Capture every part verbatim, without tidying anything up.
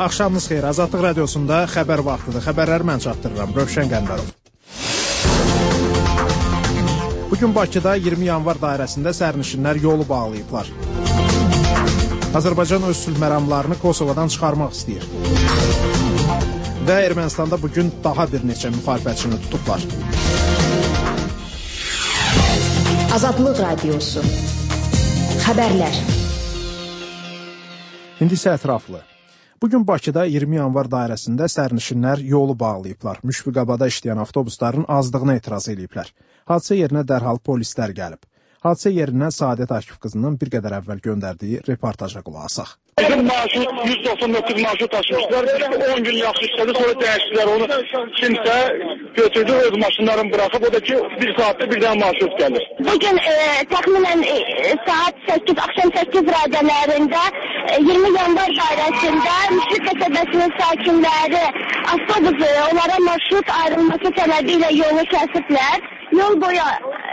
Axşamınız xeyir. Azadlıq radiosunda xəbər vaxtıdır. Xəbərləri mən çatdırıram. Rövşən Qəmbərov. Bugün Bakıda iyirmi yanvar dairəsində sərnişinlər yolu bağlayıblar. Azərbaycan öz sülh məramlarını Kosovadan çıxarmaq istəyir. Və Ermənistanda bugün daha bir neçə müxalifətçini tutublar. Azadlıq radiosu. Xəbərlər. İndi isə ətraflı. Bugün Bakıda iyirmi yanvar dairəsində sərnişinlər yolu bağlayıblar. Müşfiqabada işləyən avtobusların azdığına etiraz ediblər. Hadisə yerinə dərhal polislər gəlib. Hadisə yerinə Saadət Akif qızının bir qədər əvvəl göndərdiyi reportaja qulaq asaq. Bizim marşrut yüz doxsan doqquz marşrut taşımışlar. on gün yaxşı işlədi, sonra dəyişdilər onu. Kimsə götürdü, öz maşınlarını bıraxıb, o da ki bir saatdə birdən marşrut gəlir. Bugün e, təxminən e, saat səkkiz, axşam səkkiz radələrində e, iyirmi yanvar dairəsində Müşfiq qəsəbəsinin sakinləri avtobusu onlara marşrut ayrılması səbəbi ilə yolu kəsiblər. Yol boyu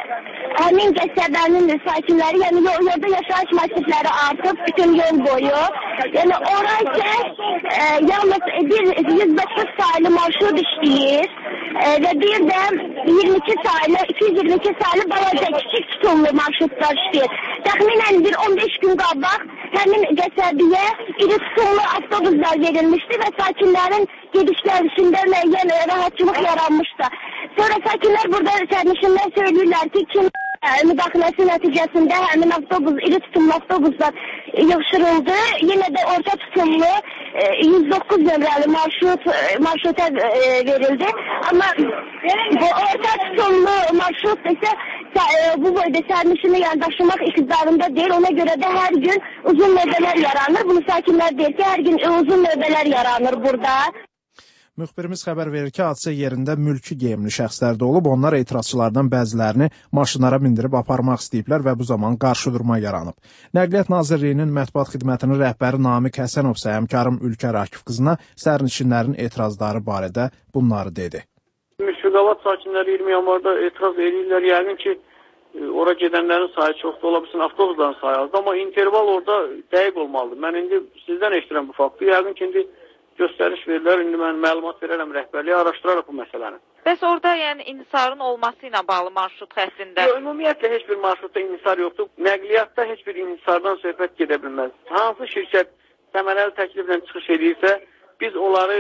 həmin qəsəbənin sakinləri, yəni yolda yaşayış masifləri artıb bütün yol boyu. Yəni oraysa e, yalnız bir yüz doqquz sayılı marşrut işləyir e, və bir də iyirmi iki sayılı, iki yüz iyirmi iki sayılı balaca kiçik tutumlu marşrutlar işləyir. Təxminən bir on beş gün qabaq həmin qəsəbiyə iri tutumlu avtobuslar verilmişdi və sakinlərin gediş-gəlişində müəyyən rahatçılıq yaranmışdı. Sonra sakinlər burada sərnişinlər söyləyirlər ki, kim müdaxiləsi nəticəsində həmin avtobus, iri tutumlu avtobuslar yığışdırıldı. Yenə də orta tutumlu yüz doqquz nömrəli marşrut marşruta verildi. Amma bu orta tutumlu marşrut isə bu boyda sərnişini yəni daşımaq iqtidarında deyil. Ona görə də hər gün uzun növbələr yaranır. Bunu sakinlər deyir ki, hər gün uzun növbələr yaranır burada. Müxbirimiz xəbər verir ki, hadisə yerində mülki geyimli şəxslər də olub. Onlar etirazçılardan bəzilərini maşınlara mindirib aparmaq istəyiblər və bu zaman qarşıdurma yaranıb. Nəqliyyat Nazirliyinin mətbuat xidmətinin rəhbəri Namiq Həsənov isə həmkarım Ülkər Akif qızına sərnişinlərin etirazları barədə bunları dedi. Müşfiqabad sakinləri iyirmi yanvarda etiraz edirlər. Yəqin ki, ora gedənlərin sayı çoxdur, ola bilsin avtobusların sayı azdır. Amma interval orada dəqiq olmalıdır. Mən indi sizdən eşidirəm bu faktı. Yəqin ki, indi göstəriş verirlər, indi mən məlumat verərəm rəhbərliyə, araşdıraraq bu məsələni. Bəs orada yəni inhisarın olması ilə bağlı marşrut xəstində? Yox, ümumiyyətlə heç bir marşrutda inhisar yoxdur. Nəqliyyatda heç bir inhisardan söhbət gedə bilməz. Hansı şirkət təməli təkliflə çıxış edirsə, biz onları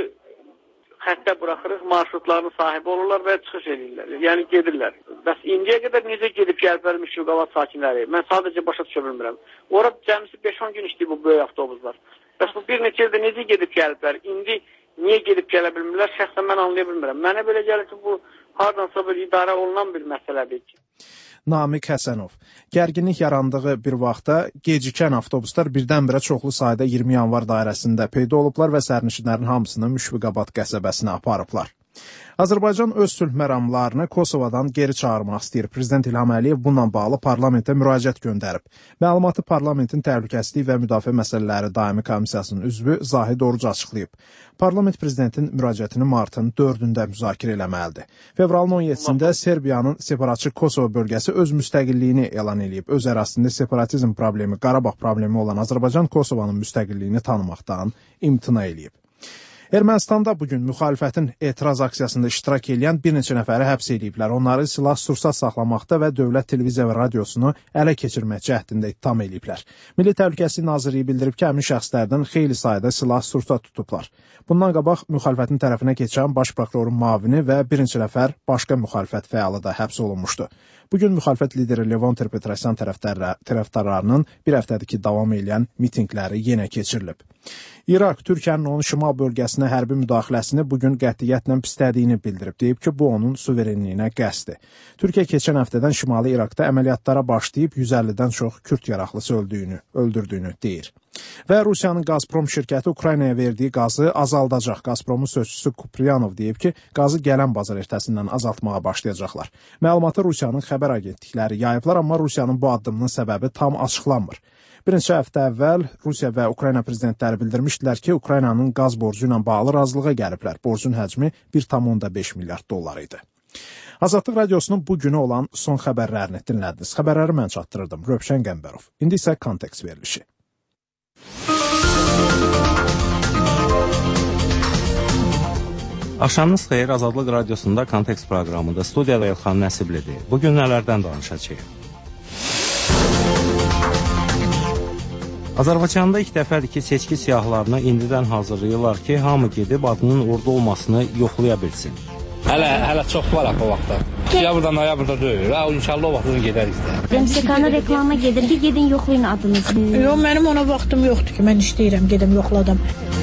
xəttə buraxırıq, marşrutlarının sahibi olurlar və çıxış edirlər, yəni gedirlər. Bəs indiyə qədər necə gedib gəliblər Müşfiqabad sakinləri? Mən sadəcə başa düşə bilmirəm. Orada cəmisi beş on gün işləyib bu böyük avtobuslar. Bəs bu bir neçə ildə necə gedib gəliblər? İndi niyə gedib gələ bilmirlər? Şəxsən mən anlaya bilmirəm. Mənə belə gəlir ki, bu hardansa bir idarə olunan bir məsələdir ki. Namiq Həsənov. Gərginlik yarandığı bir vaxtda gecikən avtobuslar birdən-birə çoxlu sayda iyirmi yanvar dairəsində peyda olublar və sərnişinlərin hamısını Müşfiqabad qəsəbəsinə aparıblar. Azərbaycan öz sülh məramlarını Kosovadan geri çağırmaq istəyir. Prezident İlham Əliyev bununla bağlı parlamentə müraciət göndərib. Məlumatı parlamentin təhlükəsizlik və müdafiə məsələləri daimi komissiyasının üzvü Zahid Oruc açıqlayıb. Parlament prezidentin müraciətini martın dördündə müzakirə eləməlidir. Fevralın on yeddisində Serbiyanın separatçı Kosova bölgəsi öz müstəqilliyini elan edib. Öz ərazisində separatizm problemi, Qarabağ problemi olan Azərbaycan Kosovanın müstəqilliyini tanımaqdan imtina edib. Ermənistanda bugün müxalifətin etiraz aksiyasında iştirak edən bir neçə nəfəri həbs ediblər. Onları silah-sursat saxlamaqda və dövlət televiziya və radiosunu ələ keçirmək cəhdində ittiham ediblər. Milli Təhlükəsizlik Nazirliyi bildirib ki, həmin şəxslərdən xeyli sayda silah-sursat tutublar. Bundan qabaq müxalifətin tərəfinə keçən baş prokurorun müavini və bir neçə nəfər başqa müxalifət fəalı da həbs olunmuşdu. Bugün müxalifət lideri Levon Ter-Petrosyan tərəfdarlarının bir həftədir ki, davam edən mitinqləri yenə keçirilib. İraq, Türkiyənin onun şimal bölgəsinə hərbi müdaxiləsini bugün qətiyyətlə pislədiyini bildirib. Deyib ki, bu onun suverenliyinə qəsdir. Türkiyə keçən həftədən Şimali İraqda əməliyyatlara başlayıb yüz əllidən çox Kürd yaraqlısı öldüyünü, öldürdüyünü deyir. Və Rusiyanın Gazprom şirkəti Ukraynaya verdiyi qazı azaldacaq. Gazpromun sözçüsü Kupriyanov deyib ki, qazı gələn bazar ertəsindən azaltmağa başlayacaqlar. Məlumatı Rusiyanın xəbər agentlikləri yayıblar, amma Rusiyanın bu addımının səbəbi tam açıqlanmır. Bir neçə həftə əvvəl Rusiya və Ukrayna prezidentləri bildirmişdilər ki, Ukraynanın qaz borcu ilə bağlı razılığa gəliblər. Borcun həcmi bir tam beş milyard dollar idi. Azadlıq radiosunun bu günü olan son xəbərlərini dinlədiniz. Xəbərləri mən çatdırırdım. Rövşən Qəmbərov. İndi isə kontekst verilişi. Axşamınız xeyir, Azadlıq Radiosunda Kontekst proqramında studiyada Elxan Nəsiblidir. Bugün nələrdən danışacağıq? Azərbaycanda ilk dəfədir ki, seçki siyahılarını indidən hazırlayırlar ki, hamı gedib adının orada olmasını yoxlaya bilsin. Hələ, hələ çox var o vaxtda. Noyabrda, noyabrda deyil. Ha, inşallah o vaxtını gedərik də. M S K-nın reklama gedir ki, gedin yoxlayın adınızı. Yox, mənim ona vaxtım yoxdur ki, mən işləyirəm, gedim yoxladım.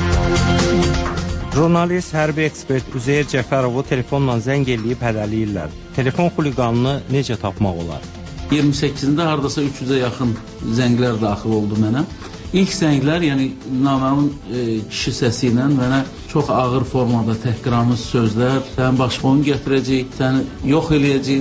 Jurnalist, hərbi ekspert Üzeyir Cəfərovu telefonla zəng eləyib hədəliyirlər. Telefon xuliqanını necə tapmaq olar? iyirmi səkkizində hardasa üç yüzə yaxın zənglər daxil oldu mənə. İlk zənglər, yəni naməlum e, kişi səsi ilə mənə çox ağır formada təhqiramiz sözlər, sənin başqonu gətirəcək, səni yox eləyəcək.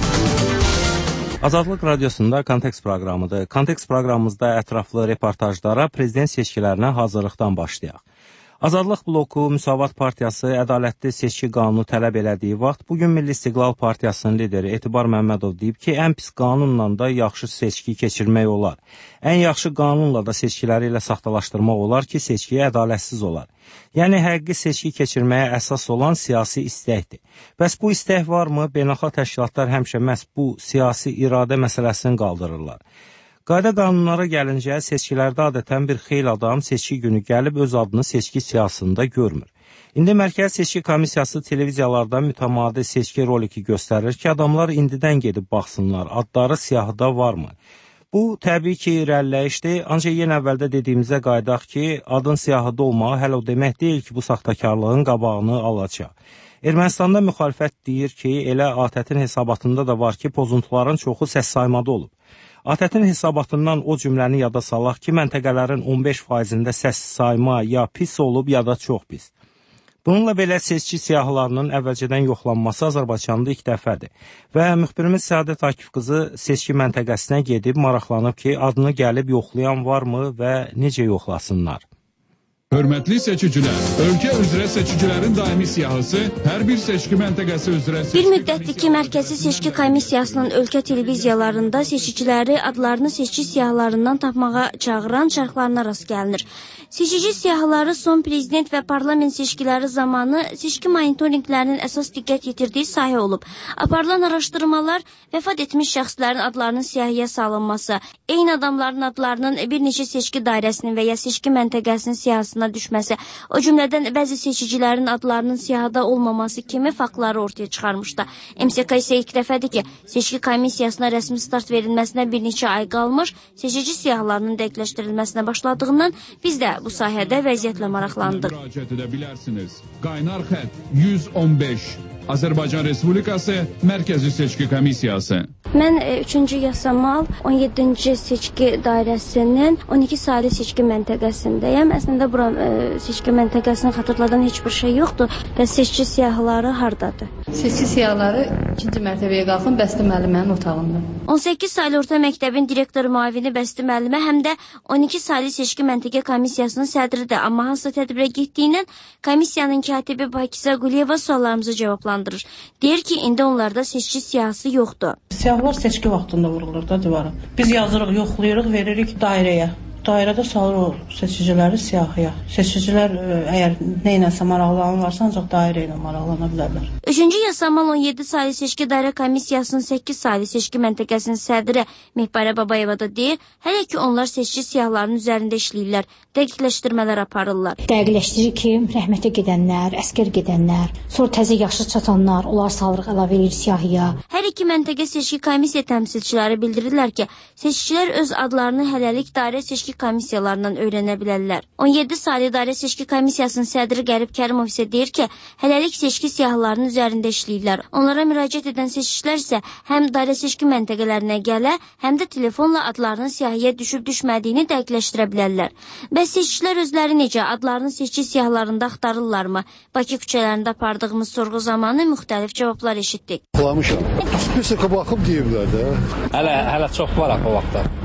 Azadlıq Radiosunda Kontekst proqramıdır. Kontekst proqramımızda ətraflı reportajlara prezident seçkilərinə hazırlıqdan başlayaq. Azadlıq bloku, Müsavat Partiyası ədalətli seçki qanunu tələb elədiyi vaxt, bugün Milli İstiqlal Partiyasının lideri Etibar Məmmədov deyib ki, ən pis qanunla da yaxşı seçki keçirmək olar. Ən yaxşı qanunla da seçkiləri ilə saxtalaşdırmaq olar ki, seçki ədalətsiz olar. Yəni, həqiqi seçki keçirməyə əsas olan siyasi istəkdir. Bəs bu istək varmı? Beynəlxalq təşkilatlar həmişə məhz bu siyasi iradə məsələsini qaldırırlar. Qayda qanunlara gəlincə, seçkilərdə adətən bir xeyli adam seçki günü gəlib öz adını seçki siyahısında görmür. İndi Mərkəzi Seçki Komissiyası televiziyalarda mütəmadi seçki roliki göstərir ki, adamlar indidən gedib baxsınlar, adları siyahıda varmı? Bu, təbii ki, irəliləyişdir, ancaq yenə əvvəldə dediyimizə qaydaq ki, adın siyahıda olmağı hələ o demək deyil ki, bu saxtakarlığın qabağını alacaq. Ermənistanda müxalifət deyir ki, elə A T Ə-tin hesabatında da var ki, pozuntuların çoxu səs saymada olub. A T Ə-tin hesabatından o cümləni yada salaq ki, məntəqələrin on beş faizində səs sayma ya pis olub, ya da çox pis. Bununla belə seçki siyahılarının əvvəlcədən yoxlanması Azərbaycanda ilk dəfədir və müxbirimiz Səadət Akif qızı seçki məntəqəsinə gedib maraqlanıb ki, adını gəlib yoxlayan varmı və necə yoxlasınlar? Hörmətli seçicilər, ölkə üzrə seçicilərin daimi siyahısı hər bir seçki məntəqəsi üzrə seçki... Bir müddətdir ki, Mərkəzi Seçki Komissiyasının ölkə televiziyalarında seçiciləri adlarını seçki siyahılarından tapmağa çağıran çarxlarına rast gəlinir. Seçici siyahıları son prezident və parlament seçkiləri zamanı seçki monitorinqlərinin əsas diqqət yetirdiyi sahə olub. Aparılan araşdırmalar vəfat etmiş şəxslərin adlarının siyahıya salınması, eyni adamların adlarının bir neçə seçki dairəsinin və ya seçki məntəqəsinin siyahısına düşməsi, o cümlədən bəzi seçicilərin adlarının siyahıda olmaması kimi faktları ortaya çıxarmışdı. M S K isə ilk dəfədir ki, seçki komissiyasına rəsmi start verilməsinə bir neçə ay qalmış, seçici siyahılarının dəqiqləşdirilməsinə başladığından biz də bu sahədə vəziyyətlə maraqlandıq. Müraciət edə bilərsiniz. Qaynar xətt yüz on beş Azərbaycan Respublikası Mərkəzi Seçki Komissiyası. Mən üçüncü yasamal on yeddinci seçki dairəsinin on iki saylı seçki məntəqəsindəyəm. Əslində bura e, seçki məntəqəsini xatırladan heç bir şey yoxdur. Və seçki siyahıları hardadır? Seçki siyahıları ikinci mərtəbəyə qalxın Bəsti müəllimənin otağında. on səkkiz saylı orta məktəbin direktor müavini Bəsti müəllimə həm də on iki saylı seçki məntəqə komissiyasının sədridir. Amma hansı tədbirə getdiyindən komissiyanın katibi Bakizə Quliyeva suallarımızı cavablandırır. Deyir ki, indi onlarda seçki siyahısı yoxdur. Siyahılar seçki vaxtında vurulur da divara. Biz yazırıq, yoxlayırıq, veririk dairəyə. Dairədə salır o seçiciləri siyahıya. Seçicilər ə, əgər nə iləsə maraqlanırlarsa, ancaq dairə ilə maraqlana bilərlər. Üçüncü yasamal on yeddi saylı seçki dairə komissiyasının səkkiz saylı seçki məntəqəsinin sədri Mehbarə Babayeva da deyir, hələ ki onlar seçki siyahılarının üzərində işləyirlər, dəqiqləşdirmələr aparırlar. Dəqiqləşdirir ki, rəhmətə gedənlər, əskər gedənlər, sonra təzə yaşı çatanlar, onlar salırıq, əlavə edir siyahıya. Hər iki məntəqə seçki komissiya təmsilçiləri bildirirlər ki, seçicilər öz adlarını hələlik dairə seçki komissiyalarından öyrənə bilərlər. on yeddi saylı dairə seçki komissiyasının sədri Qərib Kərimov isə deyir ki, hələlik seçki siyahılarının üzərində işləyirlər. Onlara müraciət edən seçicilər isə həm dairə seçki məntəqələrinə gələ, həm də telefonla adlarının siyahıya düşüb düşmədiyini dəqiqləşdirə bilərlər. Bəs seçicilər özləri necə adlarını seçki siyahılarında axtarırlarmı? Bakı küçələrində apardığımız sorğu zamanı müxtəlif cavablar eşitdik. Qulamışam. Bir sıxa baxıb deyiblər də. Hələ hələ çox var o vaxtda.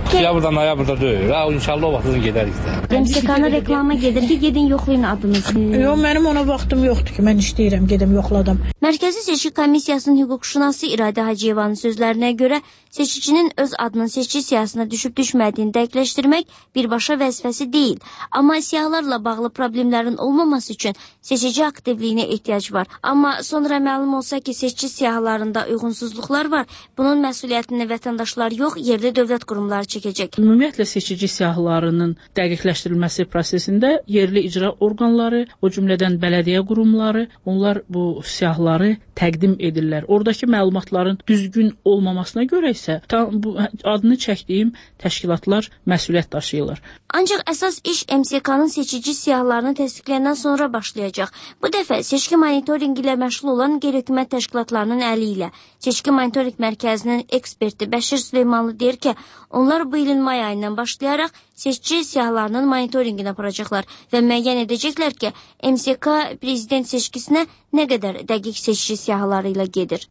Ya burada, ya burada deyil. Ha, inşallah o vaxtdan gedərik də. M S K-nın reklama gedir ki, gedin yoxlayın adınızı. Yox, mənim ona vaxtım yoxdur ki, mən işləyirəm, gedim yoxladım. Mərkəzi Seçki Komissiyasının hüquqşünası İradə Hacıyevanın sözlərinə görə seçicinin öz adının seçki siyahısına düşüb düşmədiyini dəqiqləşdirmək birbaşa vəzifəsi deyil. Amma siyahılarla bağlı problemlərin olmaması üçün seçici aktivliyinə ehtiyac var. Amma sonra məlum olsa ki, seçki siyahılarında uyğunsuzluqlar var, bunun məsuliyyətini vətəndaşlar yox, yerli dövlət qurumları çəkəcək. Ümumiyyətlə seçici siyahılarının dəqiqləşdirilməsi prosesində yerli icra orqanları, o cümlədən bələdiyyə qurumları, onlar bu siyahıları təqdim edirlər. Oradakı məlumatların düzgün olmamasına görə isə tam bu adını çəkdiyim təşkilatlar məsuliyyət daşıyırlar. Ancaq əsas iş M S K-nın seçici siyahılarını təsdiqləyəndən sonra başlayacaq. Bu dəfə seçki monitoringi ilə məşğul olan qeyri-hökumət təşkilatlarının əli ilə. Seçki monitoring mərkəzinin eksperti Bəşir Süleymanlı deyir ki, onlar bu ilin may ayından başlayaraq seçici siyahılarının monitoringini aparacaqlar və müəyyən edəcəklər ki, M S K prezident seçkisinə nə qədər dəqiq seçici siyahıları ilə gedir.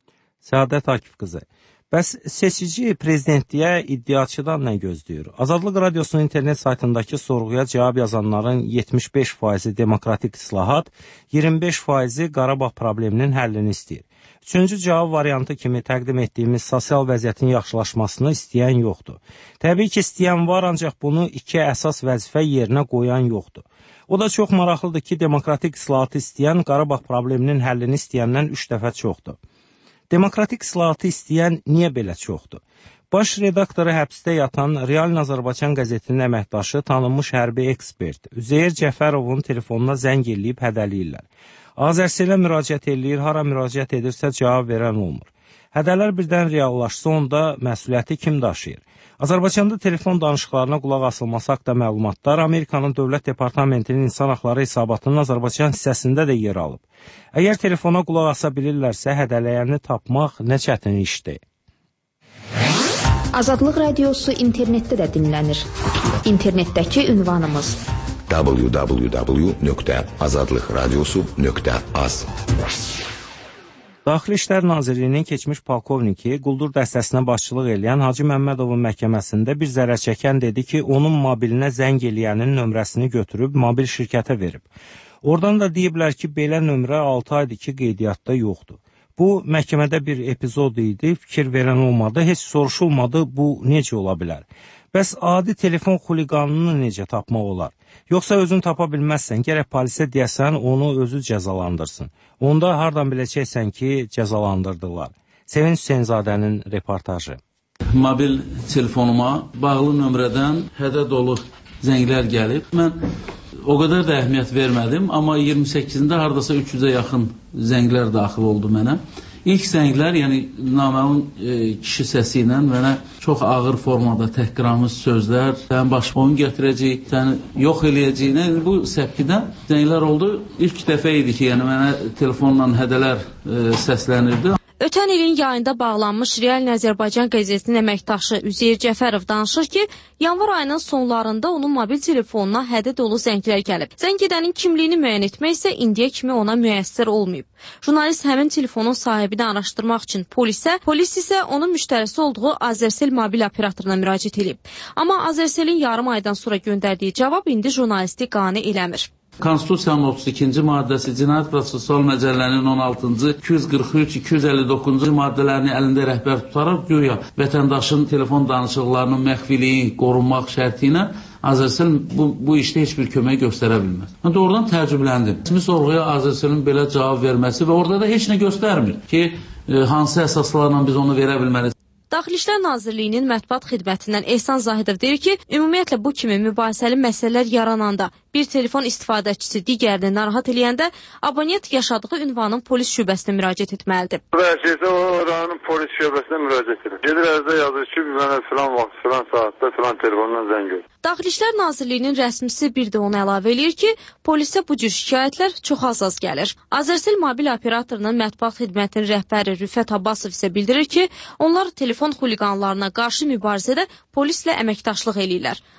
Səadət Akif qızı. Bəs seçici prezidentliyə iddiaçıdan nə gözləyir? Azadlıq Radiosunun internet saytındakı sorğuya cavab yazanların yetmiş beş faizi demokratik islahat, iyirmi beş faizi Qarabağ probleminin həllini istəyir. Üçüncü cavab variantı kimi təqdim etdiyimiz sosial vəziyyətin yaxşılaşmasını istəyən yoxdur. Təbii ki, istəyən var, ancaq bunu iki əsas vəzifə yerinə qoyan yoxdur. O da çox maraqlıdır ki, demokratik islahatı istəyən Qarabağ probleminin həllini istəyəndən üç dəfə çoxdur. Demokratik islahatı istəyən niyə belə çoxdur? Baş redaktoru həbsdə yatan Real Azərbaycan qəzetinin əməkdaşı, tanınmış hərbi ekspert Üzeyir Cəfərovun telefonuna zəng eləyib hədəliyirlər. Azərselə müraciət eləyir, hara müraciət edirsə cavab verən olmur. Hədələr birdən reallaşsa, onda məsuliyyəti kim daşıyır? Azərbaycanda telefon danışıqlarına qulaq asılması haqda məlumatlar Amerikanın Dövlət Departamentinin İnsan Haqları Hesabatının Azərbaycan hissəsində də yer alıb. Əgər telefona qulaq asa bilirlərsə, hədələyəni tapmaq nə çətin işdir. Azadlıq Radiosu internetdə də dinlənir. İnternetdəki ünvanımız w w w nöqtə azadlıq radiosu nöqtə az. Daxili İşlər Nazirliyinin keçmiş polkovniki quldur dəstəsinə başçılıq eləyən Hacı Məmmədovun məhkəməsində bir zərər çəkən dedi ki, onun mobilinə zəng eləyənin nömrəsini götürüb mobil şirkətə verib. Oradan da deyiblər ki, belə nömrə altı aydır ki, qeydiyyatda yoxdur. Bu, məhkəmədə bir epizod idi, fikir verən olmadı, heç soruşulmadı, bu necə ola bilər? Bəs adi telefon xuliqanını necə tapmaq olar? Yoxsa özün tapa bilməzsən, gərək polisə deyəsən, onu özü cəzalandırsın. Onda hardan biləcəksən ki, cəzalandırdılar? Sevinç Hüseynzadənin reportajı. Mobil telefonuma bağlı nömrədən hədə dolu zənglər gəlib. Mən o qədər də əhəmiyyət vermədim, amma iyirmi səkkizində hardasa üç yüzə yaxın zənglər daxil oldu mənə. İlk zənglər, yəni naməlum e, kişi səsi ilə mənə çox ağır formada təhqiramiz sözlər, sənin başboyun gətirəcək, səni yox eləyəcəyinə, bu səpkidə zənglər oldu. İlk dəfə idi ki, yəni mənə telefonla hədələr e, səslənirdi. Ötən ilin yayında bağlanmış Real Azərbaycan qəzetinin əməkdaşı Üzeyir Cəfərov danışır ki, yanvar ayının sonlarında onun mobil telefonuna hədə dolu zənglər gəlib. Zəng edənin kimliyini müəyyən etmək isə indiyə kimi ona müəssər olmayıb. Jurnalist həmin telefonun sahibini araşdırmaq üçün polisə, polis isə onun müştərisi olduğu Azərsel mobil operatoruna müraciət edib. Amma Azərselin yarım aydan sonra göndərdiyi cavab indi jurnalisti qane eləmir. Konstitusiyanın otuz ikinci maddəsi, Cinayət Prosessual Məcəllənin on altıncı, iki yüz qırx üç, iki yüz əlli doqquzuncu maddələrini əlində rəhbər tutaraq güya vətəndaşın telefon danışıqlarının məxfiliyi qorunmaq şərti ilə Azərsel bu, bu işdə heç bir kömək göstərə bilməz. Mən doğrudan təəccübləndim. Kimi sorğuya Azərselin belə cavab verməsi və orada da heç nə göstərmir ki, e, hansı əsaslarla biz onu verə bilməliyiz. Daxili İşlər Nazirliyinin mətbuat xidmətindən Ehsan Zahidov deyir ki, ümumiyyətlə bu kimi mübahisəli məsələlər yarananda bir telefon istifadəçisi digərini narahat eləyəndə abonent yaşadığı ünvanın polis şöbəsinə müraciət etməlidir. Vəziyyətə o rayonun polis şöbəsinə müraciət edir. Gedir ərzdə yazır ki, mənə filan vaxt, filan saatda, filan telefondan zəng edir. Daxili İşlər Nazirliyinin rəsmisi bir də onu əlavə eləyir ki, polisə bu cür şikayətlər çox az-az gəlir. Azərsel mobil operatorunun mətbuat xidmətinin rəhbəri Rüfət Abbasov isə bildirir ki, onlar telefon xuliqanlarına qarşı mübarizədə polislə əməkdaşlıq eləyirlər.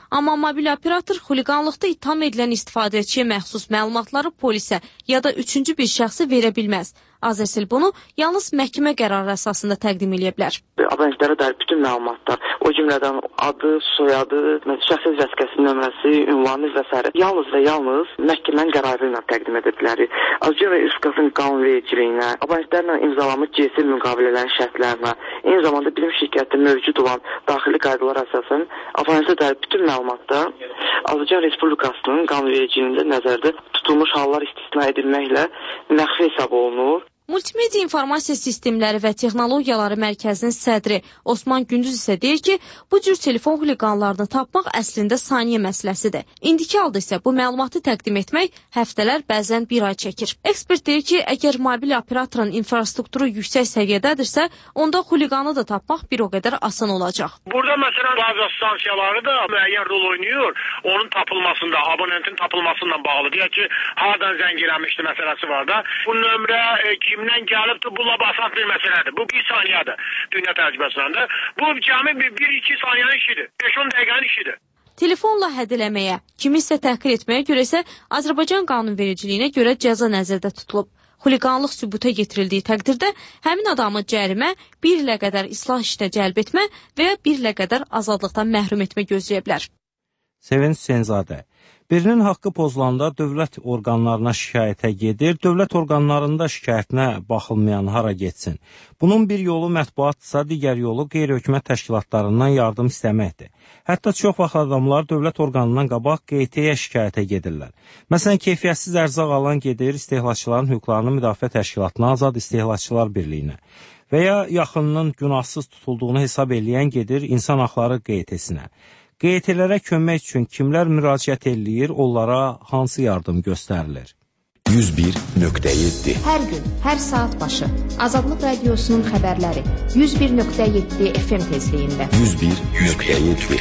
Amma mobil operator xuliqanlıqda ittiham edilən istifadəçiyə məxsus məlumatları polisə ya da üçüncü bir şəxsə verə bilməz. Azərsil bunu yalnız məhkəmə qərarı əsasında təqdim edə bilər. Abonentlərə dair bütün məlumatlar, o cümlədən adı, soyadı, şəxsi vəsiqəsinin nömrəsi, ünvanı və s. yalnız və yalnız məhkəmənin qərarı ilə təqdim edə bilər. Azərbaycan Respublikasının qanunvericiliyinə, abonentlərlə imzalanmış G S müqavilələrin şərtlərinə, eyni zamanda bizim şirkətdə mövcud olan daxili qaydalar əsasən abonentlərə dair bütün məlumatlar Azərbaycan Respublikasının qanunvericiliyində nəzərdə tutulmuş hallar istisna edilməklə məxfi hesab olunur. Multimedia İnformasiya Sistemləri və Texnologiyaları Mərkəzinin sədri Osman Gündüz isə deyir ki, bu cür telefon xuliqanlarını tapmaq əslində saniyə məsələsidir. İndiki halda isə bu məlumatı təqdim etmək həftələr, bəzən bir ay çəkir. Ekspert deyir ki, əgər mobil operatorun infrastrukturu yüksək səviyyədədirsə, onda xuliqanı da tapmaq bir o qədər asan olacaq. Burada məsələn baza stansiyaları da müəyyən rol oynayır. Onun tapılmasında, abonentin tapılmasından bağlı. Deyək ki, hardan zəng eləmişdi məsələsi var da. Bu nömrə e, kimdən gəlibdir, bu labasan bir məsələdir. Bu bir saniyədir dünya təcrübəsində. Bu cəmi bir iki saniyənin işidir. beş on dəqiqənin işidir. Telefonla həd eləməyə, kimisə təhqir etməyə görə isə Azərbaycan qanunvericiliyinə görə cəza nəzərdə tutulub. Xuliqanlıq sübuta yetirildiyi təqdirdə həmin adamı cərimə, bir ilə qədər islah işinə cəlb etmə və ya bir ilə qədər azadlıqdan məhrum etmə gözləyə bilər. Sevinç Hüseynzadə. Birinin haqqı pozulanda dövlət orqanlarına şikayətə gedir, dövlət orqanlarında şikayətinə baxılmayan hara getsin. Bunun bir yolu mətbuatdırsa, digər yolu qeyri-hökumət təşkilatlarından yardım istəməkdir. Hətta çox vaxt adamlar dövlət orqanından qabaq Q T-yə şikayətə gedirlər. Məsələn, keyfiyyətsiz ərzaq alan gedir istehlakçıların hüquqlarını müdafiə təşkilatına, Azad İstehlakçılar Birliyinə və ya yaxınının günahsız tutulduğunu hesab eləyən gedir İnsan Haqları Q T-sinə. Q T-lərə kömək üçün kimlər müraciət eləyir, onlara hansı yardım göstərilir? yüz bir nöqtə yeddi Hər gün, hər saat başı Azadlıq Radiosunun xəbərləri yüz bir nöqtə yeddi F M tezliyində. yüz bir nöqtə yeddi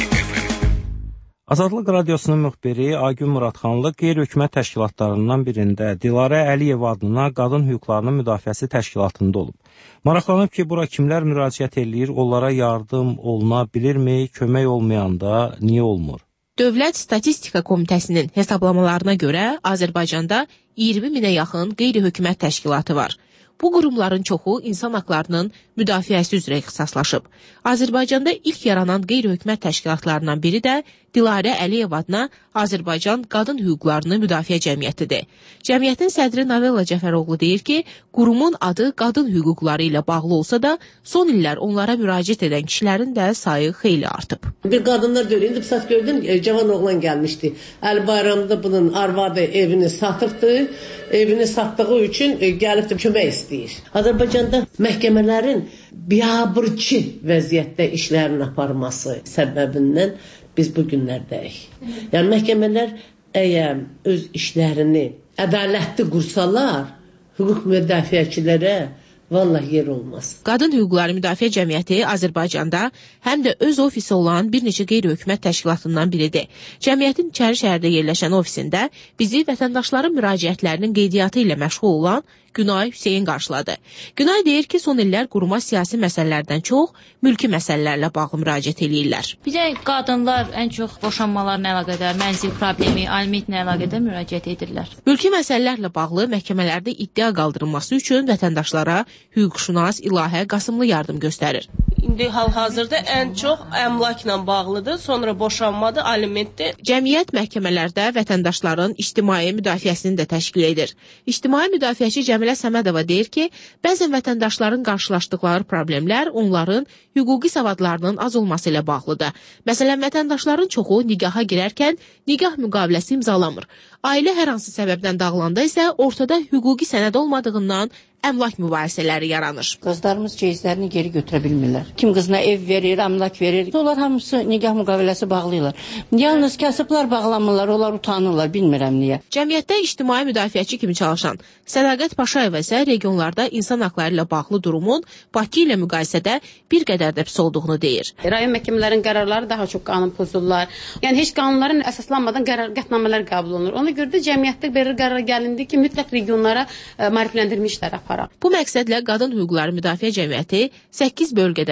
Azadlıq Radiosunun müxbiri Aygün Muradxanlı qeyri-hökumət təşkilatlarından birində Dilarə Əliyev adına Qadın Hüquqlarının Müdafiəsi Təşkilatında olub. Maraqlanıb ki, bura kimlər müraciət eləyir, onlara yardım oluna bilirmi, kömək olmayanda niyə olmur? Dövlət Statistika Komitəsinin hesablamalarına görə Azərbaycanda iyirmi minə yaxın qeyri-hökumət təşkilatı var. Bu qurumların çoxu insan haqlarının müdafiəsi üzrə ixtisaslaşıb. Azərbaycanda ilk yaranan qeyri-hökumət təşkilatlarından biri də Dilarə Əliyev adına Azərbaycan Qadın Hüquqlarını Müdafiə Cəmiyyətidir. Cəmiyyətin sədri Novella Cəfəroğlu deyir ki, qurumun adı qadın hüquqları ilə bağlı olsa da, son illər onlara müraciət edən kişilərin də sayı xeyli artıb. Bir qadınlar deyir, indi saat gördüm, cavan oğlan gəlmişdi. Əli bayramda bunun arvadı evini satıbdı, evini satdığı üçün gəlib də kömək istəyir. Azərbaycanda məhkəmələrin biabırçı vəziyyətdə işlərin aparması səbəbindən biz bu günlərdəyik. Yəni məhkəmələr əgər öz işlərini ədalətli qursalar, hüquq müdafiəçilərə vallahi yer olmaz. Qadın Hüquqları Müdafiə Cəmiyyəti Azərbaycanda həm də öz ofisi olan bir neçə qeyri-hökumət təşkilatından biridir. Cəmiyyətin İçəri şəhərdə yerləşən ofisində bizi vətəndaşların müraciətlərinin qeydiyyatı ilə məşğul olan Günay Hüseyin qarşıladı. Günay deyir ki, son illər quruma siyasi məsələlərdən çox mülki məsələlərlə bağlı müraciət eləyirlər. Bizə qadınlar ən çox boşanmalarla əlaqədar, mənzil problemi, alimentlə əlaqədar müraciət edirlər. Mülki məsələlərlə bağlı məhkəmələrdə iddia qaldırılması üçün vətəndaşlara hüquqşünas İlahə Qasımlı yardım göstərir. İndi hal-hazırda ən çox əmlakla bağlıdır, sonra boşanmadır, alimentdir. Cəmiyyət məhkəmələrdə vətəndaşların ictimai müdafiəsini də təşkil edir. İctimai müdafiəçi Cəmilə Səmədova deyir ki, bəzən vətəndaşların qarşılaşdıqları problemlər onların hüquqi savadlarının az olması ilə bağlıdır. Məsələn, vətəndaşların çoxu nigaha girərkən nigah müqaviləsi imzalamır. Ailə hər hansı səbəbdən dağılanda isə ortada hüquqi sənəd olmadığından əmlak mübahisələri yaranır. Qızlarımız cehizlərini geri götürə bilmirlər. Kim qızına ev verir, əmlak verir. Onlar hamısı nigah müqaviləsi bağlayırlar. Yalnız kasıblar bağlamırlar, onlar utanırlar, bilmirəm niyə. Cəmiyyətdə ictimai müdafiəçi kimi çalışan Sədaqət Paşayeva isə regionlarda insan haqları ilə bağlı durumun Bakı ilə müqayisədə bir qədər də pis olduğunu deyir. Rayon məhkəmələrin qərarları daha çox qanun pozurlar. Yəni heç qanunların əsaslanmadan qərar, qətnamələr qəbul olunur. Ona görə də cəmiyyətdə belə qərar gəlindi ki, mütləq regionlara maarifləndirmə işləri aparaq. Bu məqsədlə Qadın Hüquqları Müdafiə Cəmiyyəti səkkiz bölgədə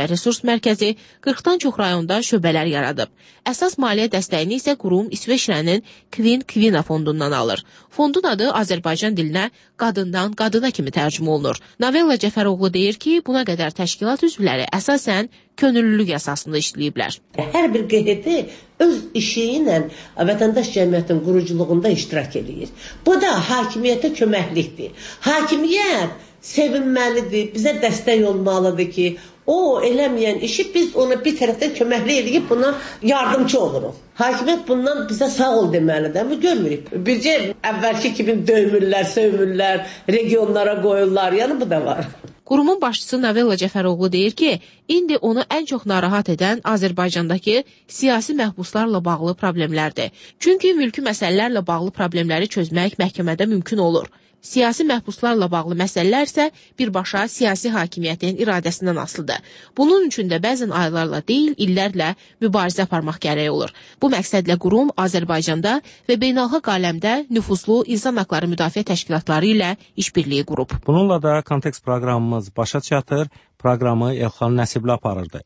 və resurs mərkəzi qırxdan çox rayonda şöbələr yaradıb. Əsas maliyyə dəstəyini isə qurum İsveçrənin Kvin Kvina fondundan alır. Fondun adı Azərbaycan dilinə qadından qadına kimi tərcümə olunur. Novella Cəfəroğlu deyir ki, buna qədər təşkilat üzvləri əsasən könüllülük əsasında işləyiblər. Hər bir Q H D öz işi ilə vətəndaş cəmiyyətin quruculuğunda iştirak edir. Bu da hakimiyyətə köməklikdir. Hakimiyyət sevinməlidir, bizə dəstək olmalıdır ki, o eləməyən işi biz ona bir tərəfdən köməkli edib buna yardımcı oluruq. Hakimiyyət bundan bizə sağ ol deməlidir, amma görmürük. Bircə əvvəlki kimi döymürlər, sövmürlər, regionlara qoyurlar, yəni bu da var. Qurumun başçısı Novella Cəfəroğlu deyir ki, indi onu ən çox narahat edən Azərbaycandakı siyasi məhbuslarla bağlı problemlərdir. Çünki mülki məsələlərlə bağlı problemləri çözmək məhkəmədə mümkün olur. Siyasi məhbuslarla bağlı məsələlər isə birbaşa siyasi hakimiyyətin iradəsindən asılıdır. Bunun üçün də bəzən aylarla deyil, illərlə mübarizə aparmaq gərək olur. Bu məqsədlə qurum Azərbaycanda və beynəlxalq aləmdə nüfuzlu insan haqları müdafiə təşkilatları ilə işbirliyi qurub. Bununla da Kontekst proqramımız başa çatır. Proqramı Elxan Nəsibli aparırdı.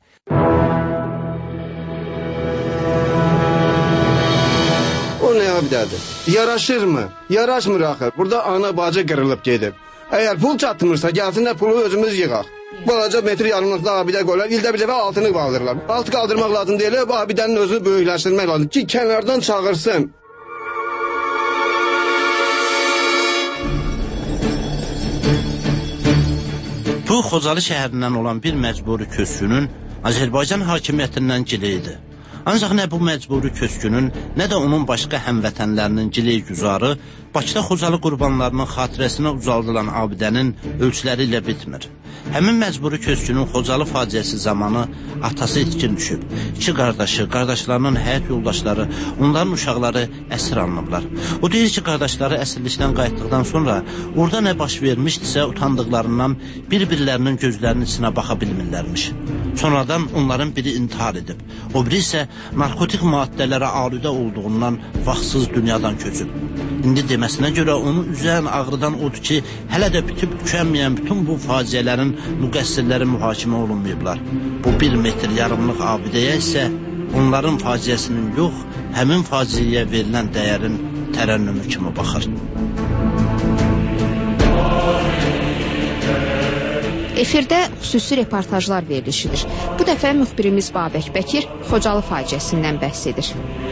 O nə abidədir? Yaraşırmı? Yaraşmır axı. Burada ana bacı qırılıb gedib. Əgər pul çatmırsa, gəlsinlər pulu özümüz yığaq. Balaca metr yarımlıqda abidə qoyurlar, ildə bir dəfə altını qaldırırlar. Altı qaldırmaq lazım deyil, bu abidənin özünü böyükləşdirmək lazım ki, kənardan çağırsın. Bu, Xocalı şəhərindən olan bir məcburi köçkünün Azərbaycan hakimiyyətindən giliyidir. Ancaq nə bu məcburi köçkünün, nə də onun başqa həmvətənlərinin gileyi güzarı Bakıda Xocalı qurbanlarının xatirəsinə uzaldılan abidənin ölçüləri ilə bitmir. Həmin məcburi köçkünün Xocalı faciəsi zamanı atası itkin düşüb. İki qardaşı, qardaşlarının həyat yoldaşları, onların uşaqları əsir alınıblar. O deyir ki, qardaşları əsirlikdən qayıtdıqdan sonra orada nə baş vermişdisə utandıqlarından bir-birlərinin gözlərinin içinə baxa bilmirlərmiş. Sonradan onların biri intihar edib. O biri isə narkotik maddələrə aludə olduğundan vaxtsız dünyadan köçüb. İndi deməsinə görə onu üzən ağrıdan odur ki, hələ də bitib tükənməyən bütün bu faciələrin müqəssirləri mühakimə olunmayıblar. Bu bir metr yarımlıq abidəyə isə onların faciəsinin yox, həmin faciəyə verilən dəyərin tərənnümü kimi baxır. Efirdə xüsusi reportajlar verilişidir. Bu dəfə müxbirimiz Babək Bəkir Xocalı faciəsindən bəhs edir.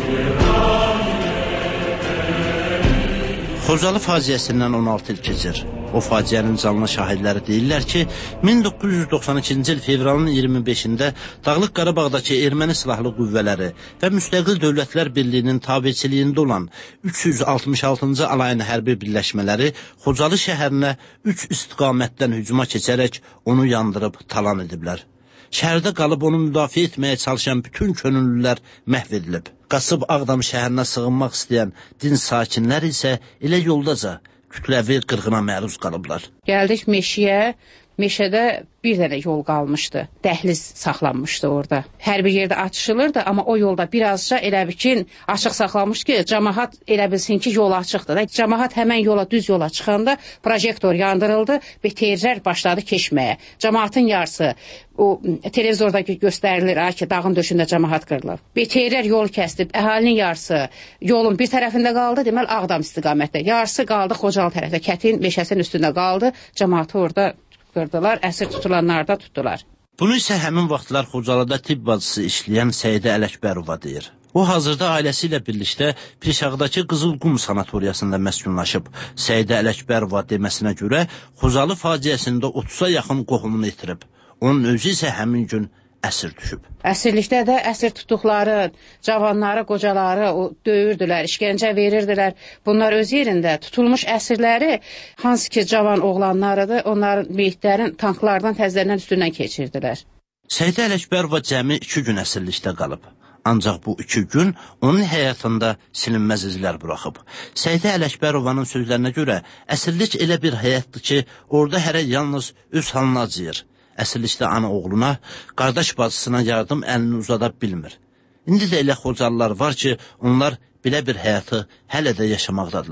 Xocalı faciəsindən on altı il keçir. O faciənin canlı şahidləri deyirlər ki, min doqquz yüz doxsan ikinci il fevralın iyirmi beşində Dağlıq Qarabağdakı erməni silahlı qüvvələri və Müstəqil Dövlətlər Birliyinin tabiçiliyində olan üç yüz altmış altıncı alayın hərbi birləşmələri Xocalı şəhərinə üç istiqamətdən hücuma keçərək onu yandırıb talan ediblər. Şəhərdə qalıb onu müdafiə etməyə çalışan bütün könüllülər məhv edilib. Qasıb Ağdam şəhərinə sığınmaq istəyən din sakinlər isə elə yoldaca kütləvi qırğına məruz qalıblar. Gəldik meşəyə, meşədə bir dənə yol qalmışdı. Dəhliz saxlanmışdı orada. Hər bir yerdə açılırdı, amma o yolda birazca elə bir ki, açıq saxlanmış ki, cəmaət elə bilsin ki, yol açıqdır. Cəmaət həmən yola, düz yola çıxanda projektor yandırıldı, B T R-lər başladı keçməyə. Cəmaətin yarısı, o televizorda göstərilir ki, dağın döşündə cəmaət qırılır. B T R-lər yol kəsdi, əhalinin yarısı yolun bir tərəfində qaldı, deməli Ağdam istiqamətdə. Yarısı qaldı Xocalı tərəfdə, Kətin meşəsinin üstündə qaldı, cəmaəti orada qırdılar, əsir tutulanlar da tutdular. Bunu isə həmin vaxtlar Xocalıda tibb bacısı işləyən Səidə Ələkbərova deyir. O hazırda ailəsi ilə birlikdə Pirşağdakı Qızılqum sanatoriyasında məskunlaşıb. Səidə Ələkbərova deməsinə görə Xocalı faciəsində otuza yaxın qohumunu itirib. Onun özü isə həmin gün əsir düşüb. Əsirlikdə də əsir tutduqları cavanları, qocaları döyürdülər, işgəncə verirdilər. Bunlar öz yerində tutulmuş əsirləri, hansı ki cavan oğlanlarıdır, onların meyitlərin tanklardan, təzlərdən üstündən keçirdilər. Səidə Ələkbərova cəmi iki gün əsirlikdə qalıb. Ancaq bu iki gün onun həyatında silinməz izlər buraxıb. Səidə Ələkbərovanın sözlərinə görə əsirlik elə bir həyatdır ki, orada hərə yalnız öz halına acıyır. Əsirlikdə ana oğluna, qardaş bacısına yardım əlini uzada bilmir. İndi də elə Xocalılar var ki, onlar belə bir həyatı hələ də yaşamaqdadılar.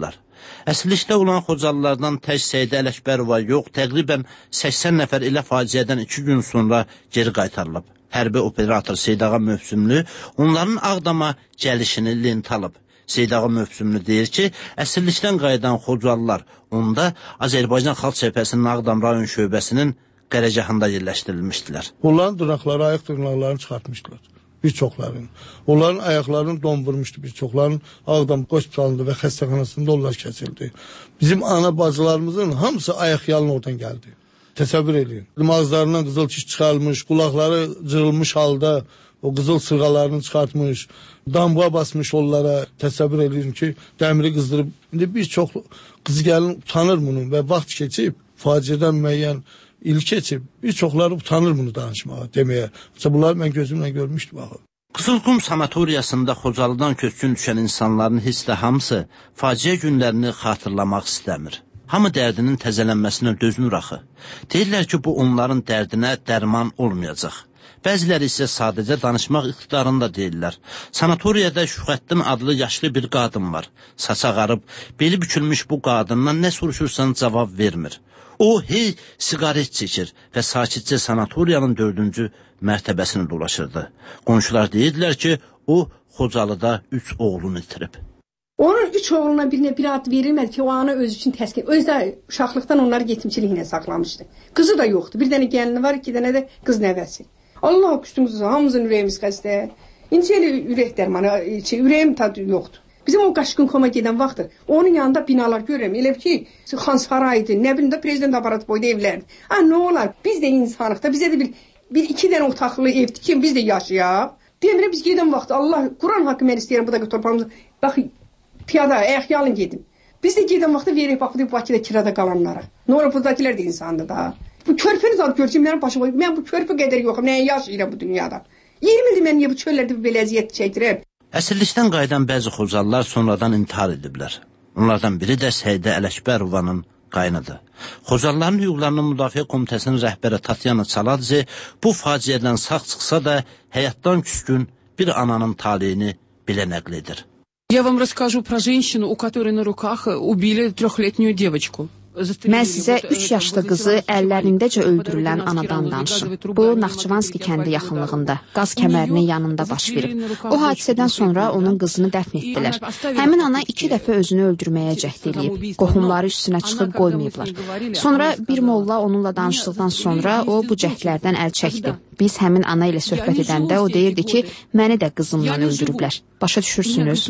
Əsirlikdə olan Xocalılardan tək Seyid Ələkbərova yox, təqribən səksən nəfər ilə faciədən iki gün sonra geri qaytarılıb. Hərbi operator Seydağa Mövsümlü onların Ağdama gəlişini lent alıb. Seydağa Mövsümlü deyir ki, əsirlikdən qayıdan Xocalılar onda Azərbaycan Xalq Cəbhəsinin Ağdam rayon şöbəsinin qərəcahında yerləşdirilmişdilər. Onların dırnaqları, ayaq dırnaqlarını çıxartmışdılar. Bir çoxlarının. Onların ayaqlarını donvurmuşdu bir çoxlarının. Ağdam hospitalında və xəstəxanasında onlar kəsildi. Bizim ana bacılarımızın hamısı ayaq yalın oradan gəldi. Təsəvvür edin. Ağızlarından qızıl çiş çıxarmış, qulaqları cırılmış halda o qızıl sırğalarını çıxartmış, damğa basmış onlara. Təsəvvür edin ki, dəmiri qızdırıb. İndi bir çox qız gəlin utanır bunun və vaxt keçib, faciədən müəyyən il keçib, bir çoxları utanır bunu danışmağa, deməyə. Bunları mən gözümlə görmüşdüm axı. Qızılqum sanatoriyasında Xocalıdan köçkün düşən insanların heç də hamısı faciə günlərini xatırlamaq istəmir. Hamı dərdinin təzələnməsinə dözmür axı. Deyirlər ki, bu onların dərdinə dərman olmayacaq. Bəziləri isə sadəcə danışmaq iqtidarında deyirlər. Sanatoriyada Şüxəddin adlı yaşlı bir qadın var. Saç ağarıb, beli bükülmüş bu qadından nə soruşursan cavab vermir. O hey siqaret çəkir və sakitcə sanatoriyanın dördüncü mərtəbəsini dolaşırdı. Qonşular deyirdilər ki, o Xocalıda üç oğlunu itirib. Onun üç oğluna birine bir ad verilmədi ki, o ana öz üçün təskin. Özü də uşaqlıqdan onları yetimçiliklə saxlamışdı. Qızı da yoxdur. Bir dənə gəlini var, iki dənə də qız nəvəsi. Allah küstümüzü, hamımızın ürəyimiz xəstə. İncə elə ürək dərmanı, ürəyim tadı yoxdur. Bizim o Qaşqın koma gedən vaxtı onun yanında binalar görürəm. Elə ki, Xansaraydı, nə bilində prezident aparatı boyda evlərdi. Ha, nə olar? Biz də insanıq da, bizə də bir, bir iki dənə otaqlı evdir ki, biz də yaşayaq. Demirəm, biz gedən vaxtı, Allah, Quran haqqı mən istəyirəm bu da torpağımızı. Bax, piyada, ayaq yalın gedim. Biz də gedən vaxtı verək, bax, bu Bakıda kirada qalanlara. Nə olar, buradakilər də insandır da. Bu körpəni zad görəcəm, mənim başıma, mən bu körpə qədər yoxum, nəyə yaşayıram bu dünyada. iyirmi ildir mən niyə bu çöllərdə belə əziyyət çəkdirəm? Əsirlikdən qayıdan bəzi Xocalılar sonradan intihar ediblər. Onlardan biri də Səidə Ələkbərovanın qaynıdır. Xocalıların hüquqlarının müdafiə komitəsinin rəhbəri Tatyana Çaladze bu faciədən sağ çıxsa da həyatdan küskün bir ananın taleyini belə nəql edir. Я вам расскажу про женщину, у которой на руках убили трехлетнюю девочку. Mən sizə üç yaşlı qızı əllərindəcə öldürülən anadan danışım. Bu, Naxçıvanski kəndi yaxınlığında, qaz kəmərinin yanında baş verib. O hadisədən sonra onun qızını dəfn etdilər. Həmin ana iki dəfə özünü öldürməyə cəhd edib. Qohumları üstünə çıxıb qoymayıblar. Sonra bir molla onunla danışdıqdan sonra o bu cəhdlərdən əl çəkdi. Biz həmin ana ilə söhbət edəndə o deyirdi ki, məni də qızımla öldürüblər. Başa düşürsünüz?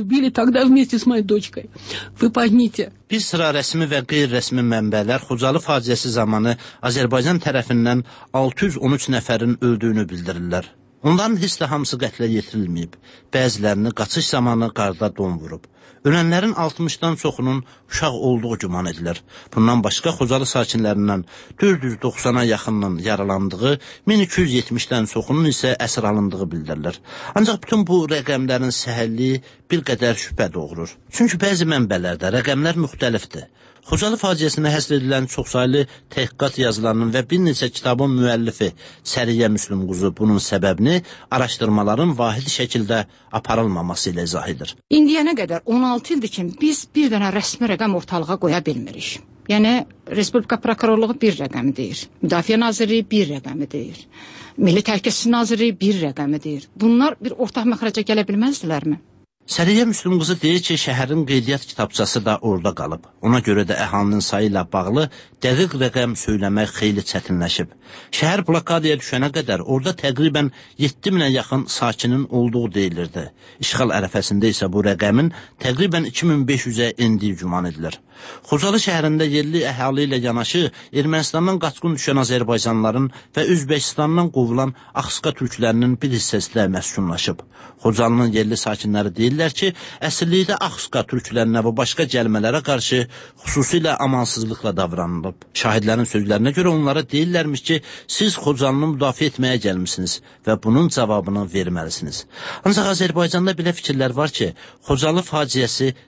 Bir sıra rəsmi və qeyri-rəsmi mənbələr Xocalı faciəsi zamanı Azərbaycan tərəfindən altı yüz on üç nəfərin öldüyünü bildirirlər. Onların heç də hamısı qətlə yetirilməyib. Bəzilərini qaçış zamanı qarda don vurub. Ölənlərin altmışdan çoxunun uşaq olduğu güman edilir. Bundan başqa Xocalı sakinlərindən dörd yüz doxsana yaxınının yaralandığı, min iki yüz yetmişdən çoxunun isə əsir alındığı bildirilir. Ancaq bütün bu rəqəmlərin səhəlliyi bir qədər şübhə doğurur. Çünki bəzi mənbələrdə rəqəmlər müxtəlifdir. Xocalı faciəsinə həsr edilən çoxsaylı təhqiqat yazılarının və bir neçə kitabın müəllifi Səriyyə Müslümqızı bunun səbəbini araşdırmaların vahid şəkildə aparılmaması ilə izah edir. İndiyənə qədər on altı ildir ki, biz bir dənə rəsmi rəqəm ortalığa qoya bilmirik. Yəni, Respublika Prokurorluğu bir rəqəmi deyir, Müdafiə Nazirliyi bir rəqəmi deyir, Milli Təhlükəsizlik Nazirliyi bir rəqəmi deyir. Bunlar bir ortaq məxrəcə gələ bilməzdilərmi? Səriyyə Müslümqızı deyir ki, şəhərin qeydiyyat kitabçası da orada qalıb. Ona görə də əhalinin sayı ilə bağlı dəqiq rəqəm söyləmək xeyli çətinləşib. Şəhər blokadaya düşənə qədər orada təqribən yeddi minə yaxın sakinin olduğu deyilirdi. İşğal ərəfəsində isə bu rəqəmin təqribən iki min beş yüzə endiyi güman edilir. Xocalı şəhərində yerli əhali ilə yanaşı Ermənistandan qaçqın düşən Azərbaycanlıların və Özbəkistandan qovulan Axsqa türklərinin bir hissəsi də məskunlaşıb. Xocalının yerli sakinləri deyirlər ki, əsirlikdə Axsqa türklərinə və başqa gəlmələrə qarşı xüsusilə amansızlıqla davranılıb. Şahidlərin sözlərinə görə onlara deyirlərmiş ki, siz Xocalını müdafiə etməyə gəlmişsiniz və bunun cavabını verməlisiniz. Ancaq Azərbaycanda belə fikirlər var ki, Xocalı faciəsi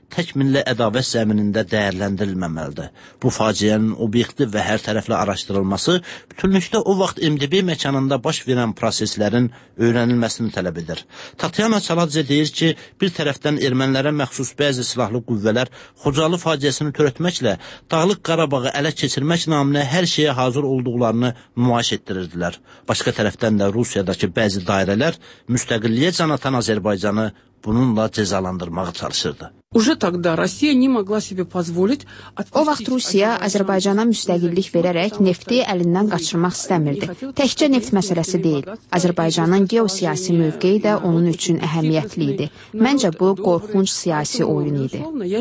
tək milli ədavət zəminində dəyərləndirilməməlidir. Bu faciənin obyektiv və hər tərəfli araşdırılması bütünlükdə o vaxt M D B məkanında baş verən proseslərin öyrənilməsini tələb edir. Tatyana Çaladze deyir ki, bir tərəfdən ermənilərə məxsus bəzi silahlı qüvvələr Xocalı faciəsini törətməklə Dağlıq Qarabağı ələ keçirmək naminə hər şeyə hazır olduqlarını nümayiş etdirirdilər. Başqa tərəfdən də Rusiyadakı bəzi dairələr müstəqilliyə can atan Azərbaycanı bununla cəzalandırmağa çalışırdı. O vaxt Rusiya Azərbaycana müstəqillik verərək nefti əlindən qaçırmaq istəmirdi. Təkcə neft məsələsi deyil, Azərbaycanın geosiyasi mövqeyi də onun üçün əhəmiyyətli idi. Məncə bu qorxunc siyasi oyun idi.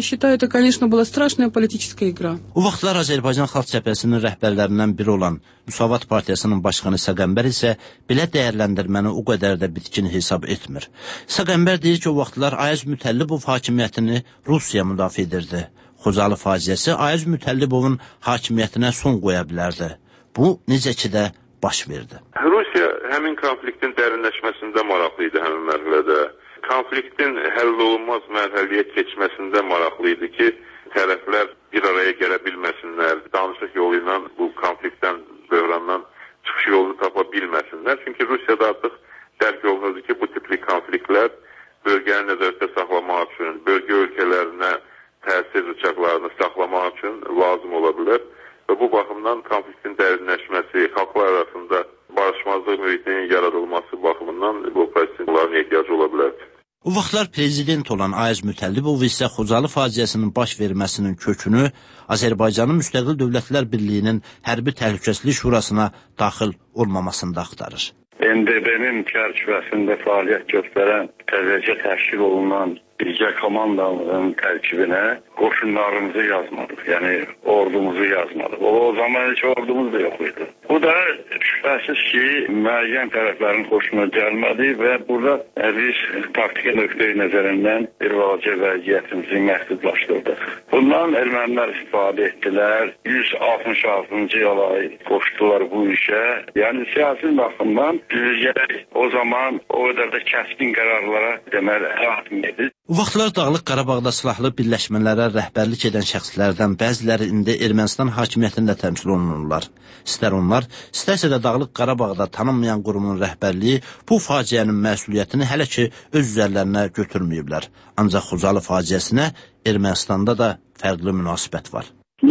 O vaxtlar Azərbaycan Xalq Cəbhəsinin rəhbərlərindən biri olan Müsavat Partiyasının başqanı Səqəmbər isə belə dəyərləndirməni o qədər də bitkin hesab etmir. Səqəmbər deyir ki, o vaxtlar Ayaz Mütəllibov hakimiyyətini Rusiya müdafiə edirdi. Xocalı faciəsi Ayaz Mütəllibovun hakimiyyətinə son qoya bilərdi. Bu, necə ki də baş verdi. Rusiya həmin konfliktin dərinləşməsində maraqlı idi həmin mərhələdə. Konfliktin həll olunmaz mərhələyə keçməsində maraqlı idi ki, tərəflər bir araya gələ bilməsinlər, danışıq yolu ilə bu konfliktdən, böhrandan çıxış yolunu tapa bilməsinlər. Çünki Rusiyada artıq dərk olunurdu ki, bu tipli konfliktlər bölgəni nəzərdə saxlamaq üçün, bölgə ölkələrinə təsir rıçaqlarını saxlamaq üçün lazım ola bilər və bu baxımdan konfliktin dərinləşməsi, xalqlar arasında barışmazlıq mühitinin yaradılması baxımından bu prosesinlərin ehtiyacı ola bilərdi. O vaxtlar prezident olan Ayaz Mütəllibov isə Xocalı faciəsinin baş verməsinin kökünü Azərbaycanın Müstəqil Dövlətlər Birliyinin Hərbi Təhlükəsizlik Şurasına daxil olmamasında axtarır. M D B-nin çərçivəsində fəaliyyət göstərən təzəcə təşkil olunan birgə komandanın tərkibinə qoşunlarımızı yazmadıq, yəni ordumuzu yazmadıq. O, o zaman heç ordumuz da yox idi. Bu da şübhəsiz ki, müəyyən tərəflərin xoşuna gəlmədi və burada biz taktiki nöqteyi nəzərindən bir vacib vəziyyətimizi məhdudlaşdırdıq. Bundan ermənilər istifadə etdilər, yüz altmış altıncı yıla qoşdular bu işə. Yəni siyasi baxımdan düzgərək o zaman o qədər də kəskin qərarlara deməli həkim edir. O vaxtlar Dağlıq Qarabağda silahlı birləşmələrə rəhbərlik edən şəxslərdən bəziləri indi Ermənistan hakimiyyətində təmsil olunurlar. İstər onlar, istərsə də Dağlıq Qarabağda tanınmayan qurumun rəhbərliyi bu faciənin məsuliyyətini hələ ki öz üzərlərinə götürməyiblər. Ancaq Xocalı faciəsinə Ermənistanda da fərqli münasibət var.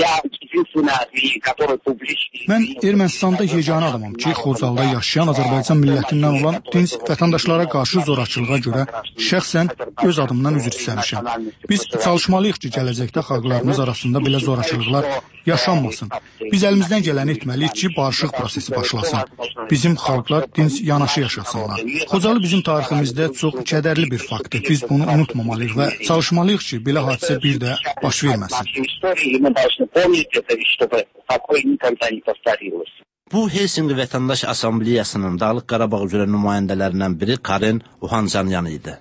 Mən Ermənistanda yeganə adamam ki, Xocalıda yaşayan Azərbaycan millətindən olan dinc vətəndaşlara qarşı zorakılığa görə şəxsən öz adımdan üzr istəmişəm. Biz çalışmalıyıq ki, gələcəkdə xalqlarımız arasında belə zorakılıqlar yaşanmasın. Biz əlimizdən gələni etməliyik ki, barışıq prosesi başlasın. Bizim xalqlar dinc yanaşı yaşasınlar. Xocalı bizim tariximizdə çox kədərli bir faktdır. Biz bunu unutmamalıyıq və çalışmalıyıq ki, belə hadisə bir də baş verməsin. Bu, Helsinki Vətəndaş Assambleyasının Dağlıq Qarabağ üzrə nümayəndələrindən biri Karen Uhancanyan idi.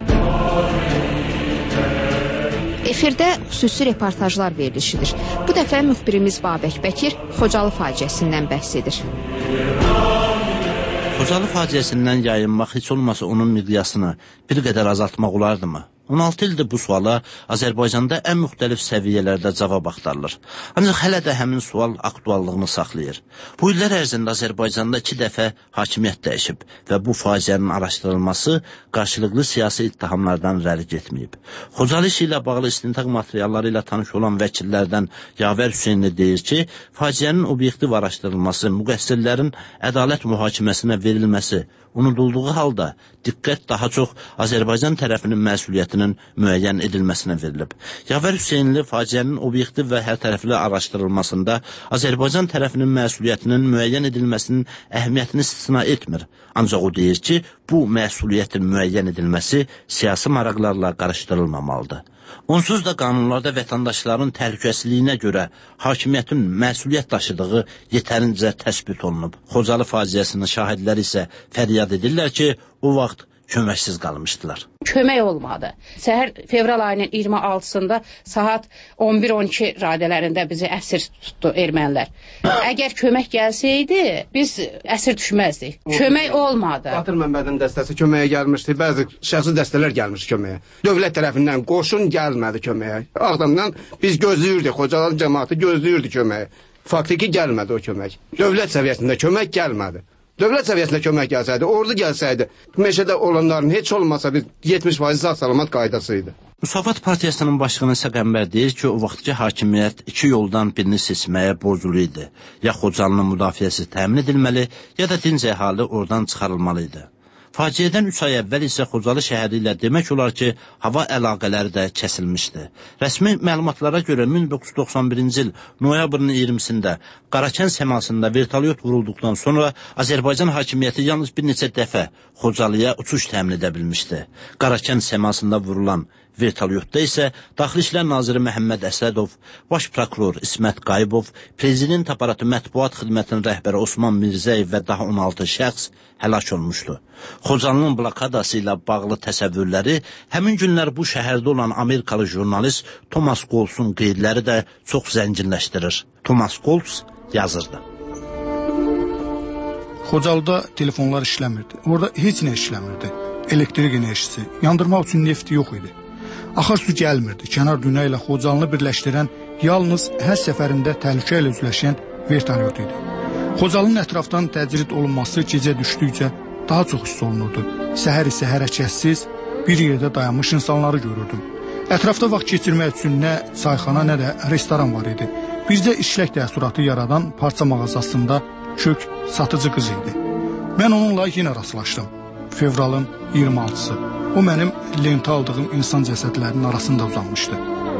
Efirdə xüsusi reportajlar verilişidir. Bu dəfə müxbirimiz Babək Bəkir Xocalı faciəsindən bəhs edir. Xocalı faciəsindən yayınmaq heç olmasa onun miqyasını bir qədər azaltmaq olardımı? on altı ildir bu suala Azərbaycanda ən müxtəlif səviyyələrdə cavab axtarılır. Ancaq hələ də həmin sual aktuallığını saxlayır. Bu illər ərzində Azərbaycanda iki dəfə hakimiyyət dəyişib və bu faciənin araşdırılması qarşılıqlı siyasi ittihamlardan rəli getməyib. Xocalı işi ilə bağlı istintaq materialları ilə tanış olan vəkillərdən Yavər Hüseynli deyir ki, faciənin obyektiv araşdırılması, müqəssirlərin ədalət mühakiməsinə verilməsi unudulduğu halda diqqət daha çox Azərbaycan tərəfinin məsuliyyətinin müəyyən edilməsinə verilib. Yavər Hüseynli faciənin obyektiv və hər tərəfli araşdırılmasında Azərbaycan tərəfinin məsuliyyətinin müəyyən edilməsinin əhəmiyyətini istisna etmir. Ancaq o deyir ki, bu məsuliyyətin müəyyən edilməsi siyasi maraqlarla qarışdırılmamalıdır. Onsuz da qanunlarda vətəndaşların təhlükəsizliyinə görə hakimiyyətin məsuliyyət daşıdığı yetərincə təsbit olunub. Xocalı faciəsinin şahidləri isə fəryad edirlər ki, o vaxt köməksiz qalmışdılar. Kömək olmadı. Səhər fevral ayının iyirmi altısında saat on bir on iki radələrində bizi əsir tutdu ermənilər. Əgər kömək gəlsəydi, biz əsir düşməzdik. Kömək olmadı. Batır Məmmədin dəstəsi köməyə gəlmişdi, bəzi şəxsi dəstələr gəlmişdi köməyə. Dövlət tərəfindən qoşun gəlmədi köməyə. Ağdamdan biz gözləyirdik, Xocalı cəmaatı gözləyirdi köməyə. Faktiki gəlmədi o kömək. Dövlət səviyyəsində kömək gəlmədi. Dövlət səviyyəsində kömək gəlsəydi, ordu gəlsəydi, meşədə olanların heç olmasa bir yetmiş faiz sağ-salamat qaydasıydı. Müsavat Partiyasının başqanı Səqəmbər deyir ki, o vaxtki hakimiyyət iki yoldan birini seçməyə borclu idi. Ya Xocalının müdafiəsi təmin edilməli, ya da dinc əhali oradan çıxarılmalı idi. Faciədən üç ay əvvəl isə Xocalı şəhəri ilə demək olar ki, hava əlaqələri də kəsilmişdi. Rəsmi məlumatlara görə min doqquz yüz doxsan birinci il noyabrın iyirmisində Qarakən səmasında vertolyot vurulduqdan sonra Azərbaycan hakimiyyəti yalnız bir neçə dəfə Xocalıya uçuş təmin edə bilmişdi. Qarakən səmasında vurulan vertolyotda isə Daxili İşlər Naziri Məhəmməd Əsədov, Baş prokuror İsmət Qayıbov, Prezident aparatı mətbuat xidmətinin rəhbəri Osman Mirzəyev və daha on altı şəxs həlak olmuşdu. Xocalının blokadası ilə bağlı təsəvvürləri həmin günlər bu şəhərdə olan Amerikalı jurnalist Thomas Goltz'un qeydləri də çox zənginləşdirir. Thomas Goltz yazırdı. Xocalıda telefonlar işləmirdi. Orada heç nə işləmirdi. Elektrik enerjisi, yandırmaq üçün neft yox idi. Axar su gəlmirdi. Kənar dünya ilə Xocalını birləşdirən yalnız hər səfərində təhlükə ilə üzləşən vertolyot idi. Xocalının ətrafdan təcrid olunması gecə düşdükcə daha çox hiss olunurdu. Səhər isə hərəkətsiz bir yerdə dayanmış insanları görürdüm. Ətrafda vaxt keçirmək üçün nə çayxana, nə də restoran var idi. Bizdə işlək təəssüratı yaradan parça mağazasında kök satıcı qız idi. Mən onunla yenə rastlaşdım. Fevralın iyirmi altısı. O mənim lentə aldığım insan cəsədlərinin arasında uzanmışdı.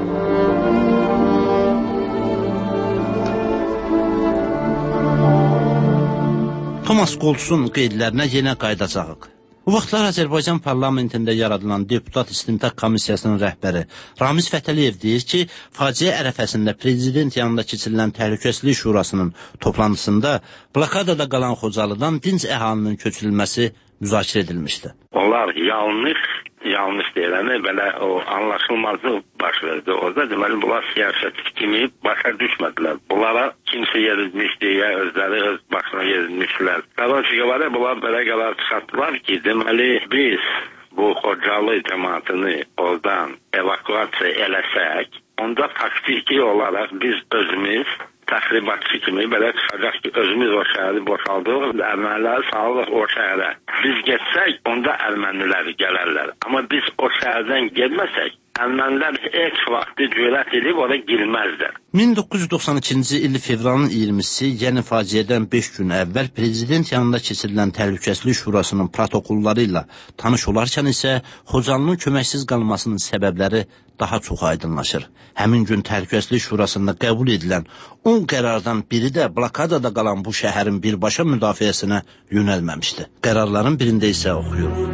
Thomas Goltz'un qeydlərinə yenə qayıdacağıq. Bu vaxtlar Azərbaycan parlamentində yaradılan Deputat İstintaq Komissiyasının rəhbəri Ramiz Fətəliyev deyir ki, faciə ərəfəsində prezident yanında keçirilən Təhlükəsizlik Şurasının toplantısında blokadada qalan Xocalıdan dinc əhalinin köçürülməsi müzakirə edilmişdi. Onlar yanlış, yanlış deyiləni belə o anlaşılmazlıq baş verdi. Orada deməli bunlar siyasət kimi başa düşmədilər. Bunlara kimsə yerilmişdi, ya özləri öz başına yerilmişdilər. Qarşı var bunlar belə qərar çıxartdılar ki, deməli biz bu Xocalı cəmaatını oradan evakuasiya eləsək, onda faktiki olaraq biz özümüz təxribatçı kimi belə çıxacaq ki, özümüz o şəhəri boşaldıq, erməniləri salırıq o şəhərə. Biz geçsək, onda ermənilər gələrlər. Amma biz o şəhərdən gelməsək, ermənilər heç vaxtı cürət edib oraya girməzlər. min doqquz yüz doxsan ikinci il fevralın iyirmisi, yəni faciədən beş gün əvvəl prezident yanında keçirilən Təhlükəsizlik Şurasının protokolları ilə tanış olarkən isə Xocalının köməksiz qalmasının səbəbləri daha çox aydınlaşır. Həmin gün Təhlükəsizlik Şurasında qəbul edilən on qərardan biri də blokadada qalan bu şəhərin birbaşa müdafiəsinə yönəlməmişdi. Qərarların birində isə oxuyuruq.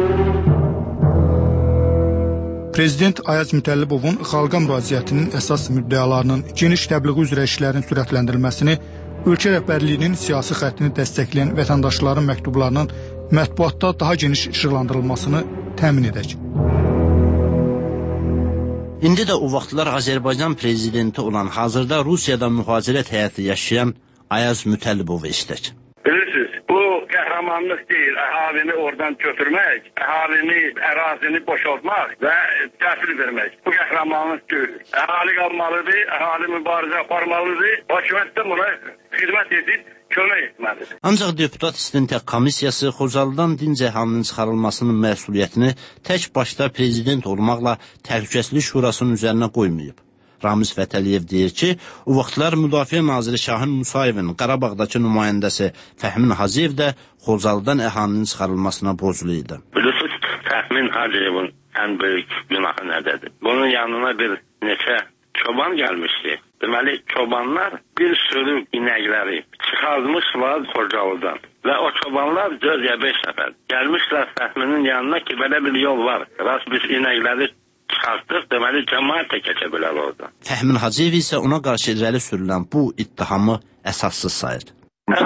Prezident Ayaz Mütəllibovun xalqa müraciətinin əsas müddəalarının geniş təbliği üzrə işlərin sürətləndirilməsini, ölkə rəhbərliyinin siyasi xəttini dəstəkləyən vətəndaşların məktublarının mətbuatda daha geniş işıqlandırılmasını təmin edək. İndi də o vaxtlar Azərbaycan prezidenti olan, hazırda Rusiyada mühacirət həyatı yaşayan Ayaz Mütəllibovu işlək. Bilirsiniz, bu qəhrəmanlıq deyil, əhalini oradan götürmək, əhalini, ərazini boşaltmaq və təhvil vermək. Bu qəhrəmanlıq deyil. Əhali qalmalıdır, əhali mübarizə aparmalıdır, hökumət də buna xidmət edib, kömək etməlidir. Ancaq Deputat İstintaq Komissiyası Xocalıdan dinc əhalinin çıxarılmasının məsuliyyətini tək başda prezident olmaqla Təhlükəsizlik Şurasının üzərinə qoymayıb. Ramiz Fətəliyev deyir ki, o vaxtlar Müdafiə Naziri Şahin Musayevin Qarabağdakı nümayəndəsi Fəhmin Hacıyev də Xocalıdan əhalinin çıxarılmasına borclu idi. Bilirsiniz, Fəhmin Hacıyevin ən böyük günahı nədədir? Bunun yanına bir neçə çoban gəlmişdi. Deməli, çobanlar bir sürü inəkləri çıxarmışlar Xocalıdan. Və o çobanlar dörd ya beş nəfər gəlmişlər Fəhminin yanına ki, belə bir yol var. Rast biz inəkləri çıxartdıq, deməli, cəmaət də keçə bilər orada. Fəhmin Hacıyev isə ona qarşı irəli sürülən bu iddihamı əsassız sayır. Əhalinin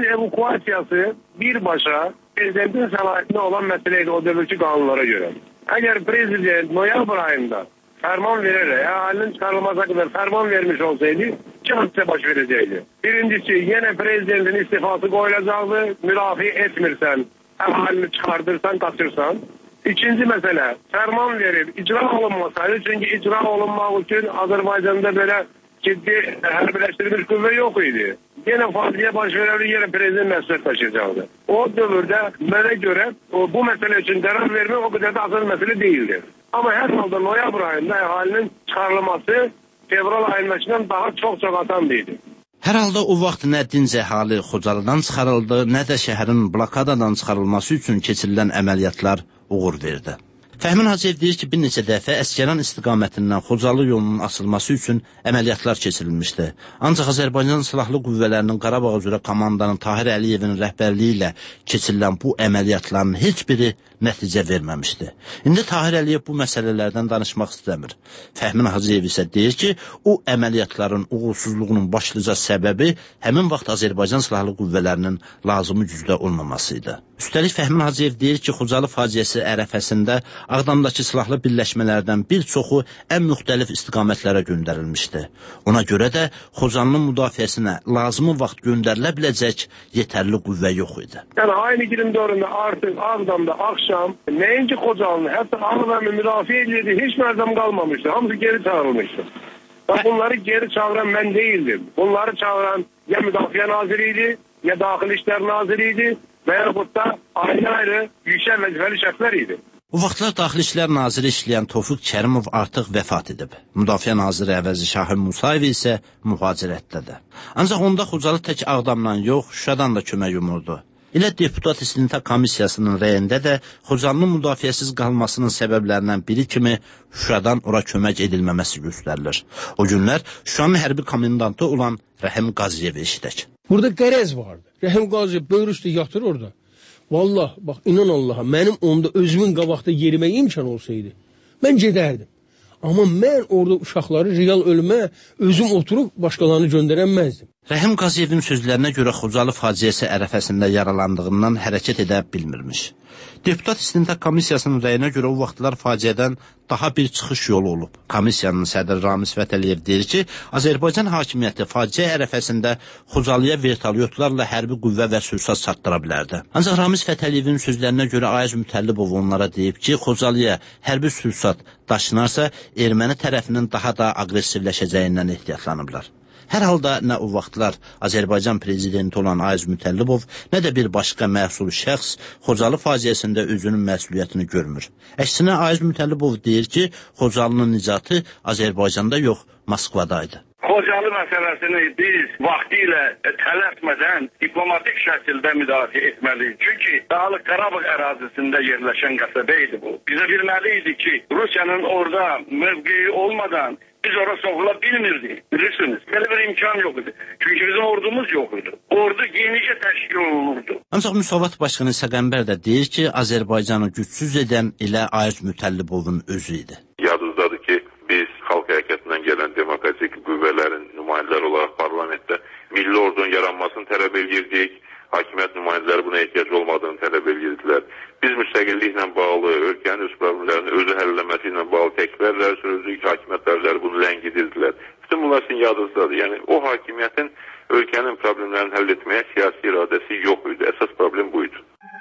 evakuasiyası birbaşa prezidentin səlahiyyətində olan məsələydi o dövrki qanunlara görə. Əgər prezident noyabr ayında fərman verərək əhalinin çıxarılması haqqında fərman vermiş olsaydı, iki hadisə baş verəcəkdi. Birincisi, yenə prezidentin istifası qoyulacaqdı, müdafiə etmirsən, əhalini çıxardırsan, qaçırsan. İkinci məsələ, fərman verib, icra olunmasaydı, çünki icra olunmaq üçün Azərbaycanda belə ciddi hərbiləşdirilmiş qüvvə yox idi. Yenə faciə baş verərdi, yenə prezident məsuliyyət daşıyacaqdı. O dövrdə mənə görə bu məsələ üçün qərar vermək o qədər də asıl məsələ deyildir. Amma hər halda noyabr ayında əhalinin çıxarılması fevral ayındakından daha çox-çox asan idi. Hər halda o vaxt nə dinc əhali Xocalıdan çıxarıldı, nə də şəhərin blokadadan çıxarılması üçün keçirilən əməliyyatlar uğur verdi. Fəhmin Hacıyev deyir ki, bir neçə dəfə Əsgəran istiqamətindən Xocalı yolunun açılması üçün əməliyyatlar keçirilmişdi. Ancaq Azərbaycan Silahlı Qüvvələrinin Qarabağ üzrə komandanın Tahir Əliyevin rəhbərliyi ilə keçirilən bu əməliyyatların heç biri nəticə verməmişdi. İndi Tahir Əliyev bu məsələlərdən danışmaq istəmir. Fəhmin Hacıyev isə deyir ki, o əməliyyatların uğursuzluğunun başlıca səbəbi həmin vaxt Azərbaycan Silahlı Qüvvələrinin lazımi gücdə olmaması idi. Üstəlik Fəhmin Hacıyev deyir ki, Xocalı faciəsi ərəfəsində Ağdamdakı silahlı birləşmələrdən bir çoxu ən müxtəlif istiqamətlərə göndərilmişdi. Ona görə də Xocalının müdafiəsinə lazımi vaxt göndərilə biləcək yetərli qüvvə yox idi. Yəni ayın iyirmi dördündə artıq Ağdamda axşam nəinki Xocalını, hətta Ağdamı müdafiə edildi, heç mərdəm qalmamışdı. Hamısı geri çağırılmışdı. Və bunları geri çağıran mən değildim. Bunları çağıran ya Müdafiə Naziri idi, ya Daxili İşlər Naziri idi və yaxud da ayrı-ayrı yüksək vəzifəli şəxslər idi. Bu vaxtlar Daxili İşlər Naziri işləyən Tofiq Kərimov artıq vəfat edib. Müdafiə Naziri əvəzi Şahin Musayev isə mühacirətdədir. Ancaq onda Xocalı tək Ağdamdan yox, Şuşadan da kömək umurdu. Elə deputat istintaq komissiyasının rəyində də Xocalının müdafiəsiz qalmasının səbəblərindən biri kimi Şuşadan ora kömək edilməməsi göstərilir. O günlər Şuşanın hərbi komendantı olan Rəhim Qaziyev eşidək. Burada qərəz vardı. Rəhim Qaziyev böyür üstü yatır orada. Vallahi, bax, inan Allaha, mənim onda özümün qabaqda yerimə imkan olsaydı, mən gedərdim. Amma mən orada uşaqları real ölümə özüm oturub başqalarını göndərənməzdim. Rəhim Qaziyevin sözlərinə görə Xocalı faciəsi ərəfəsində yaralandığından hərəkət edə bilmirmiş. Deputat istintaq komissiyasının rəyinə görə o vaxtlar faciədən daha bir çıxış yolu olub. Komissiyanın sədri Ramiz Fətəliyev deyir ki, Azərbaycan hakimiyyəti faciə ərəfəsində Xocalıya vertolyotlarla hərbi qüvvə və sursat çatdıra bilərdi. Ancaq Ramiz Fətəliyevin sözlərinə görə Ayaz Mütəllibov onlara deyib ki, Xocalıya hərbi sursat daşınarsa, erməni tərəfinin daha da aqressivləşəcəyindən ehtiyatlanıblar. Hər halda nə o vaxtlar Azərbaycan prezidenti olan Ayaz Mütəllibov, nə də bir başqa məsul şəxs Xocalı faciəsində özünün məsuliyyətini görmür. Əksinə Ayaz Mütəllibov deyir ki, Xocalının nicatı Azərbaycanda yox, Moskvadaydı. Xocalı məsələsini biz vaxtilə tələsmədən diplomatik şəkildə müdafiə etməliyik. Çünki Dağlıq Qarabağ ərazisində yerləşən qəsəbə idi bu. Bizə bilməli idi ki, Rusiyanın orada mövqeyi olmadan biz ora soxula bilmirdik, bilirsiniz. Belə bir imkan yox idi. Çünki bizim ordumuz yox idi. Ordu yenicə təşkil olunurdu. Ancaq Müsavat Başqanı Səqəmbər də deyir ki, Azərbaycanı gücsüz edən elə Ayaz Mütəllibovun özü idi. Yadınızdadır ki, biz xalq hərəkətindən gələn demokratik qüvvələrin nümayəndələri olaraq parlamentdə milli ordunun yaranmasını tələb edirdik. Hakimiyyət nümayəndələri buna ehtiyac olmadığını tələb edirdilər. Biz müstəqilliklə bağlı, ölkənin öz problemlərini özü həll etməsi ilə bağlı təkbərlər sürürdük, hakimiyyətlərləri bunu ləngidirdilər. Bütün bunlar sizin yadınızdadır. Yəni, o hakimiyyətin ölkənin problemlərini həll etməyə siyasi iradəsi yox idi. Əsas problem buydu.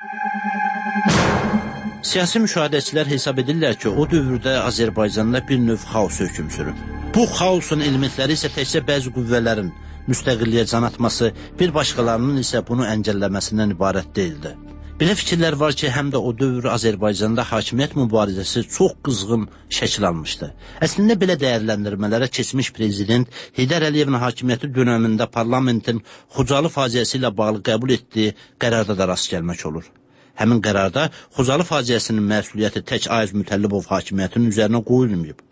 Siyasi müşahidəçilər hesab edirlər ki, o dövrdə Azərbaycanda bir növ xaos hökm sürüb. Bu xaosun elementləri isə təkcə bəzi qüvvələrin müstəqilliyə can atması, bir başqalarının isə bunu əngəlləməsindən ibarət deyildi. Belə fikirlər var ki, həm də o dövr Azərbaycanda hakimiyyət mübarizəsi çox qızğın şəkil almışdı. Əslində belə dəyərləndirmələrə keçmiş prezident Heydər Əliyevin hakimiyyəti dönəmində parlamentin Xocalı faciəsi ilə bağlı qəbul etdiyi qərarda da rast gəlmək olur. Həmin qərarda Xocalı faciəsinin məsuliyyəti tək Ayaz Mütəllibov hakimiyyətinin üzərinə qoyulmayıb.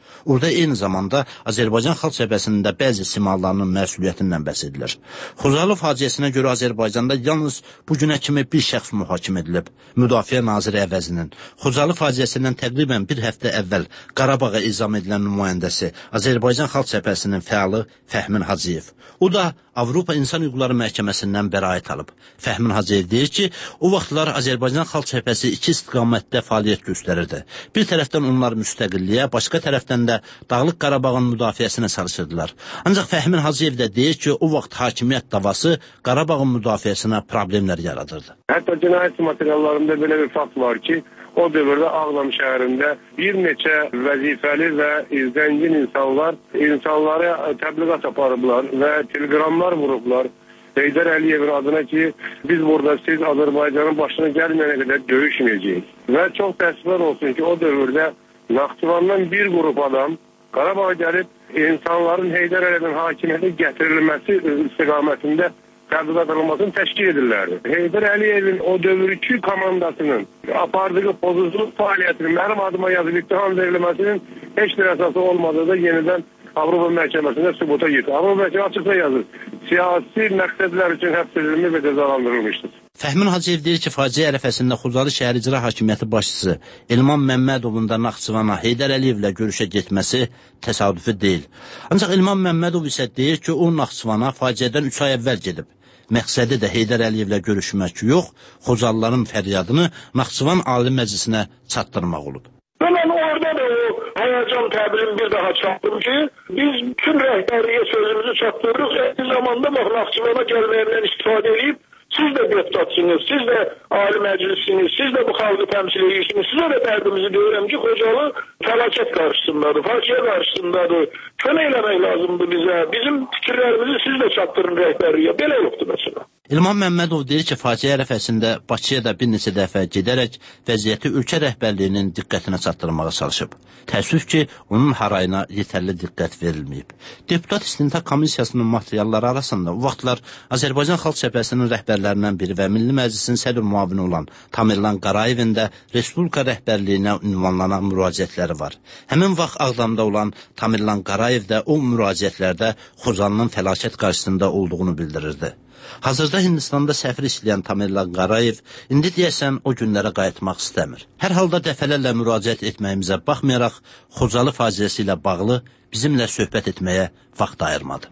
Orada eyni zamanda Azərbaycan Xalq Cəbhəsinin də bəzi simalarının məsuliyyətindən bəhs edilir. Xocalı faciəsinə görə Azərbaycanda yalnız bu günə kimi bir şəxs mühakimə edilib. Müdafiə naziri əvəzinin. Xocalı faciəsindən təqribən bir həftə əvvəl Qarabağa izam edilən nümayəndəsi Azərbaycan Xalq Cəbhəsinin fəalı Fəhmin Hacıyev. O da Avropa İnsan Hüquqları Məhkəməsindən bəraət alıb. Fəhmin Hacıyev deyir ki, o vaxtlar Azərbaycan Xalq Cəbhəsi iki istiqamətdə fəaliyyət göstərirdi. Bir tərəfdən onlar müstəqilliyə, başqa tərəfdən də Dağlıq Qarabağın müdafiəsinə çalışırdılar. Ancaq Fəhmin Hacıyev də deyir ki, o vaxt hakimiyyət davası Qarabağın müdafiəsinə problemlər yaradırdı. Hətta cinayət materiallarında belə bir fakt var ki, o dövrdə Ağdam şəhərində bir neçə vəzifəli və zəngin insanlar insanları təbliğat aparıblar və telegramlar vurublar Heydər Əliyevin adına ki, biz burada siz Azərbaycanın başına gəlməyənə qədər döyüşməyəcəyik. Və çox təəssüflər olsun ki, o dövrdə Naxçıvandan bir qrup adam Qarabağa gəlib insanların Heydər Əliyevin hakimiyyətə gətirilməsi istiqamətində təbliğat alınmasını təşkil edirlərdi. Heydər Əliyevin o dövrükü komandasının apardığı pozuzluq fəaliyyətinin mənim adıma yazıb ittiham verilməsinin heç bir əsası olmadığı da yenidən Avropa Məhkəməsində sübuta yetirir. Avropa Məhkəməsi açıqca yazır. Siyasi məqsədlər üçün həbs edilmiş və cəzalandırılmışdır. Fəhmin Hacıyev deyir ki, faciə ərəfəsində Xocalı şəhər icra hakimiyyəti başçısı Elman Məmmədovun da Naxçıvana Heydər Əliyevlə görüşə getməsi təsadüfi deyil. Ancaq Elman Məmmədov isə deyir ki, o Naxçıvana faciədən üç ay əvvəl gedib. Məqsədi də Heydər Əliyevlə görüşmək yox, Xocalıların fəryadını Naxçıvan Ali Məclisinə çatdırmaq olub. Mən orada da o həyəcan təbirini bir daha çatdım ki, biz bütün rəhbərliyə sözümüzü çatdırırıq. Eyni zamanda bax, Naxçıvana gəlməyəndən istifadə edib, siz də deputatsınız, siz də Ali Məclisiniz, siz də bu xalqı təmsil edirsiniz. Sizə də dərdimizi deyirəm ki, Xocalı fəlakət qarşısındadır, faciə qarşısındadır. Kömək eləmək lazımdır bizə. Bizim fikirlərimizi siz də çatdırın rəhbərliyə. Belə yoxdur məsələ. İlman Məmmədov deyir ki, faciə ərəfəsində Bakıya da bir neçə dəfə gedərək vəziyyəti ölkə rəhbərliyinin diqqətinə çatdırmağa çalışıb. Təəssüf ki, onun harayına yetərli diqqət verilməyib. Deputat İstintaq Komissiyasının materialları arasında o vaxtlar Azərbaycan Xalq Cəbhəsinin rəhbərlərindən biri və Milli Məclisin sədr müavini olan Tamerlan Qarayevin də Respublika rəhbərliyinə ünvanlanan müraciətləri var. Həmin vaxt Ağdamda olan Tamerlan Qarayev də o müraciətlərdə Xocalının fəlakət qarşısında olduğunu bildirirdi. Hazırda Hindistanda səfir işləyən Tamerlan Qarayev indi deyəsən o günlərə qayıtmaq istəmir. Hər halda dəfələrlə müraciət etməyimizə baxmayaraq, Xocalı faciəsi ilə bağlı bizimlə söhbət etməyə vaxt ayırmadı.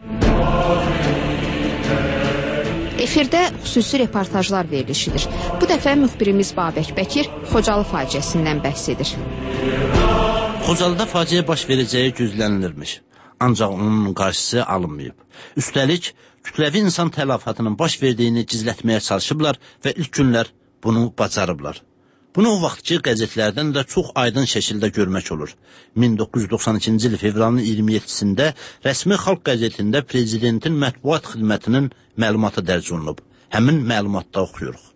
Efirdə xüsusi reportajlar verilişidir. Bu dəfə müxbirimiz Babək Bəkir Xocalı faciəsindən bəhs edir. Xocalıda faciə baş verəcəyi gözlənilirmiş. Ancaq onun qarşısı alınmayıb. Üstəlik, kütləvi insan tələfatının baş verdiyini gizlətməyə çalışıblar və ilk günlər bunu bacarıblar. Bunu o vaxtki qəzetlərdən də çox aydın şəkildə görmək olur. min doqquz yüz doxsan ikinci il fevralın iyirmi yeddisində rəsmi Xalq qəzetində prezidentin mətbuat xidmətinin məlumatı dərc olunub. Həmin məlumatda oxuyuruq.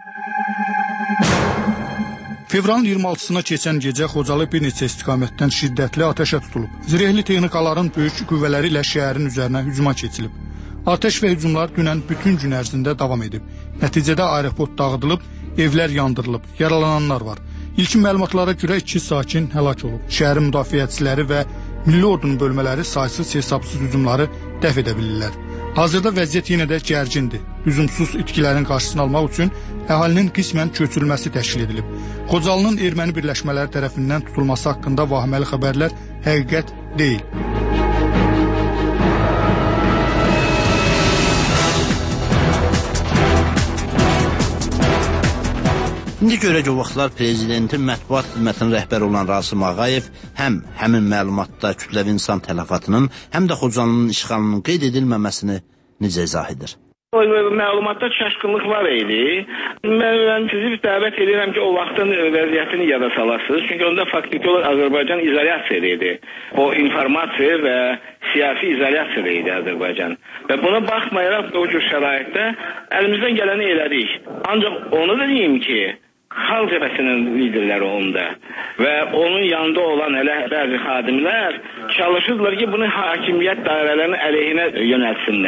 Fevralın iyirmi altısına keçən gecə Xocalı bir neçə istiqamətdən şiddətli atəşə tutulub. Zirehli texnikaların böyük qüvvələri ilə şəhərin üzərinə hücuma keçilib. Atəş və hücumlar dünən bütün gün ərzində davam edib. Nəticədə aeroport dağıdılıb, evlər yandırılıb, yaralananlar var. İlkin məlumatlara görə iki sakin həlak olub. Şəhərin müdafiəçiləri və Milli Ordunun bölmələri saysız hesabsız hücumları dəf edə bilirlər. Hazırda vəziyyət yenə də gərgindir. Lüzumsuz itkilərin qarşısını almaq üçün əhalinin qismən köçürülməsi təşkil edilib. Xocalının erməni birləşmələri tərəfindən tutulması haqqında vahiməli xəbərlər həqiqət deyil. İndi görək o vaxtlar prezidentin mətbuat xidmətinin rəhbəri olan Rasim Ağayev həm həmin məlumatda kütləvi insan tələfatının, həm də Xocalının işğalının qeyd edilməməsini necə izah edir? O məlumatda çaşqınlıq var idi. Mən sizi dəvət edirəm ki, o vaxtın vəziyyətini yada salasınız. Çünki onda faktiki olaraq Azərbaycan izolyasiyada idi. O informasiya və siyasi izolyasiyada idi Azərbaycan. Və buna baxmayaraq o cür şəraitdə əlimizdən gələni elədik. Ancaq onu da deyim ki, Xalq Cəbhəsinin liderləri onda və onun yanında olan elə bəzi xadimlər çalışırdılar ki, bunu hakimiyyət dairələrinin əleyhinə yönəltsinlər.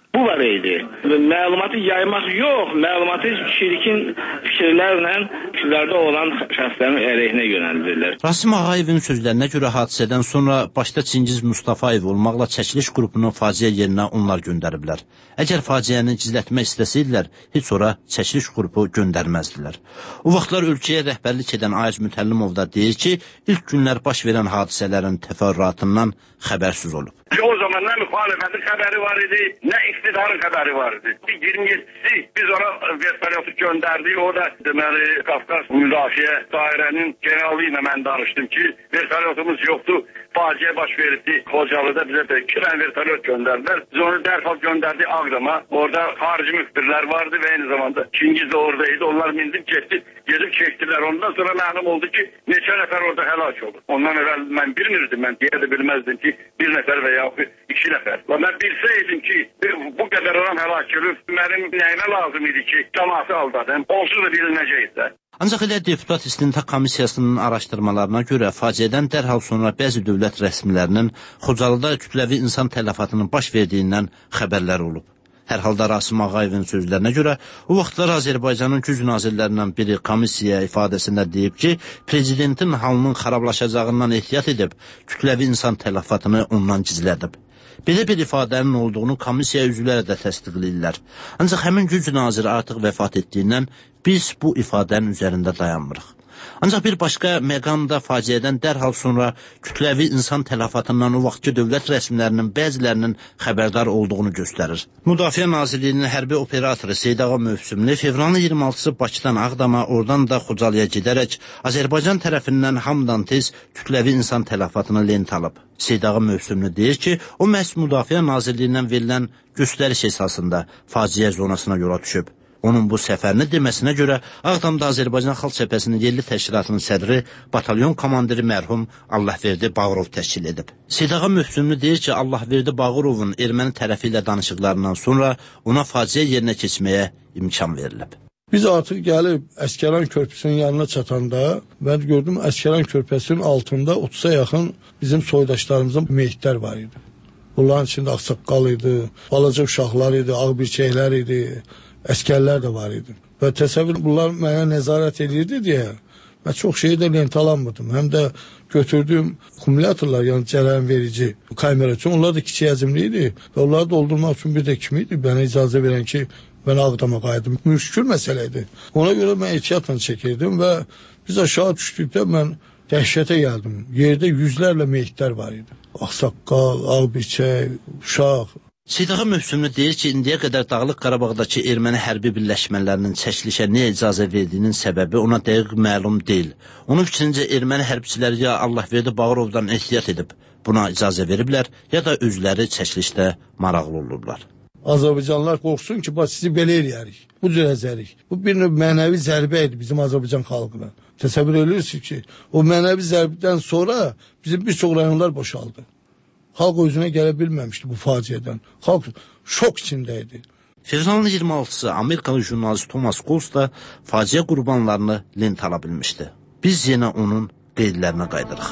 bu var idi. Məlumatı yaymaq yox, məlumatı şirkin fikirlərlə fikirlərdə olan şəxslərin əleyhinə yönəldirlər. Rasim Ağayevin sözlərinə görə hadisədən sonra başda Çingiz Mustafayev olmaqla çəkiliş qrupunu faciə yerinə onlar göndəriblər. Əgər faciəni gizlətmək istəsəydilər, heç sonra çəkiliş qrupu göndərməzdilər. O vaxtlar ölkəyə rəhbərlik edən Ayaz Mütəllimov da deyir ki, ilk günlər baş verən hadisələrin təfərrüatından xəbərsiz olub. O zaman nə müxalifətin xəbəri var idi, nə iktidarın xəbəri var idi. iyirmi yeddisi biz ona vertolyotu göndərdik. O da deməli Qafqaz Müdafiə Dairənin generalı ilə mən danışdım ki, vertolyotumuz yoxdur. Faciə baş verdi. Xocalıda bizə də iki dənə vertolyot göndərdilər. Biz onu dərhal göndərdik Ağdama. Orada xarici müxbirlər vardı və eyni zamanda Çingiz də oradaydı. Onlar mindib getdi, gedib çəkdilər. Ondan sonra məlum oldu ki, neçə nəfər orada həlak oldu. Ondan əvvəl mən bilmirdim, mən deyə də bilməzdim ki, bir nəfər və yaxud iki nəfər. Mən bilsəydim ki, bu qədər adam həlak olub, mənim nəyimə lazım idi ki, cəmaatı aldadım. Onsuz da bilinəcəkdi. Ancaq elə Deputat İstintaq Komissiyasının araşdırmalarına görə faciədən dərhal sonra bəzi dövlət rəsmilərinin Xocalıda kütləvi insan tələfatının baş verdiyindən xəbərlər olub. Hər halda Rasim Ağayevin sözlərinə görə o vaxtlar Azərbaycanın güc nazirlərindən biri komissiya ifadəsində deyib ki, prezidentin halının xarablaşacağından ehtiyat edib, kütləvi insan tələfatını ondan gizlədib. Belə bir ifadənin olduğunu komissiya üzvləri də təsdiqləyirlər. Ancaq həmin güc naziri artıq vəfat etdiyindən biz bu ifadənin üzərində dayanmırıq. Ancaq bir başqa məqamda faciədən dərhal sonra kütləvi insan tələfatından o vaxtki dövlət rəsmilərinin bəzilərinin xəbərdar olduğunu göstərir. Müdafiə Nazirliyinin hərbi operatoru Seydağa Mövsümlü fevralın iyirmi altısı Bakıdan Ağdama, oradan da Xocalıya gedərək Azərbaycan tərəfindən hamdan tez kütləvi insan tələfatını lent alıb. Seydağa Mövsümlü deyir ki, o məhz Müdafiə Nazirliyindən verilən göstəriş esasında faciə zonasına yola düşüb. Onun bu səfərini deməsinə görə Ağdamda Azərbaycan Xalq Cəbhəsinin yerli təşkilatının sədri, batalyon komandiri mərhum Allahverdi Bağırov təşkil edib. Seydağa Mövsümlü deyir ki, Allahverdi Bağırovun erməni tərəfi ilə danışıqlarından sonra ona faciə yerinə keçməyə imkan verilib. Biz artıq gəlib Əskəran körpüsünün yanına çatanda mən gördüm Əskəran körpüsünün altında otuza yaxın bizim soydaşlarımızın meyitlər var idi. Bunların içində ağsaqqal idi, balaca uşaqlar idi, ağbirçəklər idi. Əskərlər də var idi. Və təsəvvür bunlar mənə nəzarət edirdi deyə mən çox şeyi də lentalanmırdım. Həm də götürdüyüm kumulyatorlar, yəni cərəyan verici kamera üçün, onlar da kiçik həcmli idi. Və onları doldurmaq üçün bir də kim idi? Mənə icazə verən ki, mən Ağdama qayıdım. Müşkül məsələ idi. Ona görə mən ehtiyatla çəkirdim və biz aşağı düşdükdə mən dəhşətə gəldim. Yerdə yüzlərlə meyitlər var idi. Ağsaqqal, ağbirçək, uşaq. Seydağa Mövsümlü deyir ki, indiyə qədər Dağlıq Qarabağdakı erməni hərbi birləşmələrinin çəkilişə niyə icazə verdiyinin səbəbi ona dəqiq məlum deyil. Onun fikrincə erməni hərbçiləri ya Allahverdi Bağırovdan ehtiyat edib buna icazə veriblər, ya da özləri çəkilişdə maraqlı olublar. Azərbaycanlılar qorxsun ki, bax sizi belə eləyərik, bu cür əzərik. Bu bir növ mənəvi zərbə idi bizim Azərbaycan xalqına. Təsəvvür edirsiniz ki, o mənəvi zərbədən sonra bizim bir çox rayonlar boşaldı. Xalq özünə gələ bilməmişdi bu faciədən. Xalq şok içində idi. Fevralın iyirmi altısı Amerikalı jurnalist Thomas Coles da faciə qurbanlarını lent ala bilmişdi. Biz yenə onun qeydlərinə qaydırıq.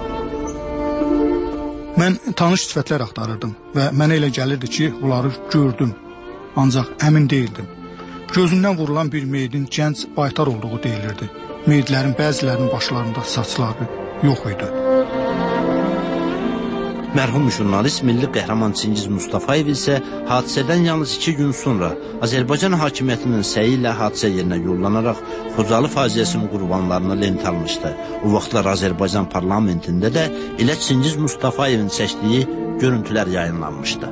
Mən tanış sifətlər axtarırdım və mənə elə gəlirdi ki, onları gördüm. Ancaq əmin deyildim. Gözündən vurulan bir meyidin gənc baytar olduğu deyilirdi. Meyidlərin bəzilərinin başlarında saçları yox idi. Mərhum jurnalist, milli qəhrəman Çingiz Mustafayev isə hadisədən yalnız iki gün sonra Azərbaycan hakimiyyətinin səyi ilə hadisə yerinə yollanaraq Xocalı faciəsinin qurbanlarını lent almışdı. O vaxtlar Azərbaycan parlamentində də elə Çingiz Mustafayevin çəkdiyi görüntülər yayınlanmışdı.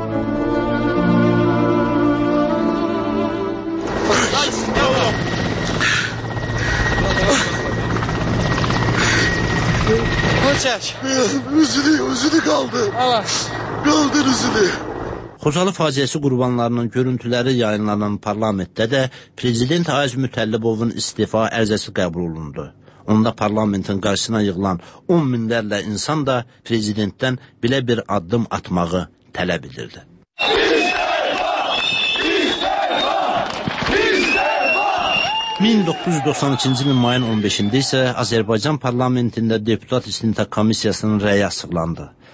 Çək. Üzünü, üzünü qaldır. Qaldır üzünü. Xocalı faciəsi qurbanlarının görüntüləri yayınlanan parlamentdə də Prezident Ayaz Mütəllibovun istifa ərizəsi qəbul olundu. Onda parlamentin qarşısına yığılan on minlərlə insan da prezidentdən belə bir addım atmağı tələb edirdi. min doqquz yüz doxsan ikinci ilin mayın on beşində isə Azərbaycan parlamentində Deputat İstintaq Komissiyasının rəyi açıqlandı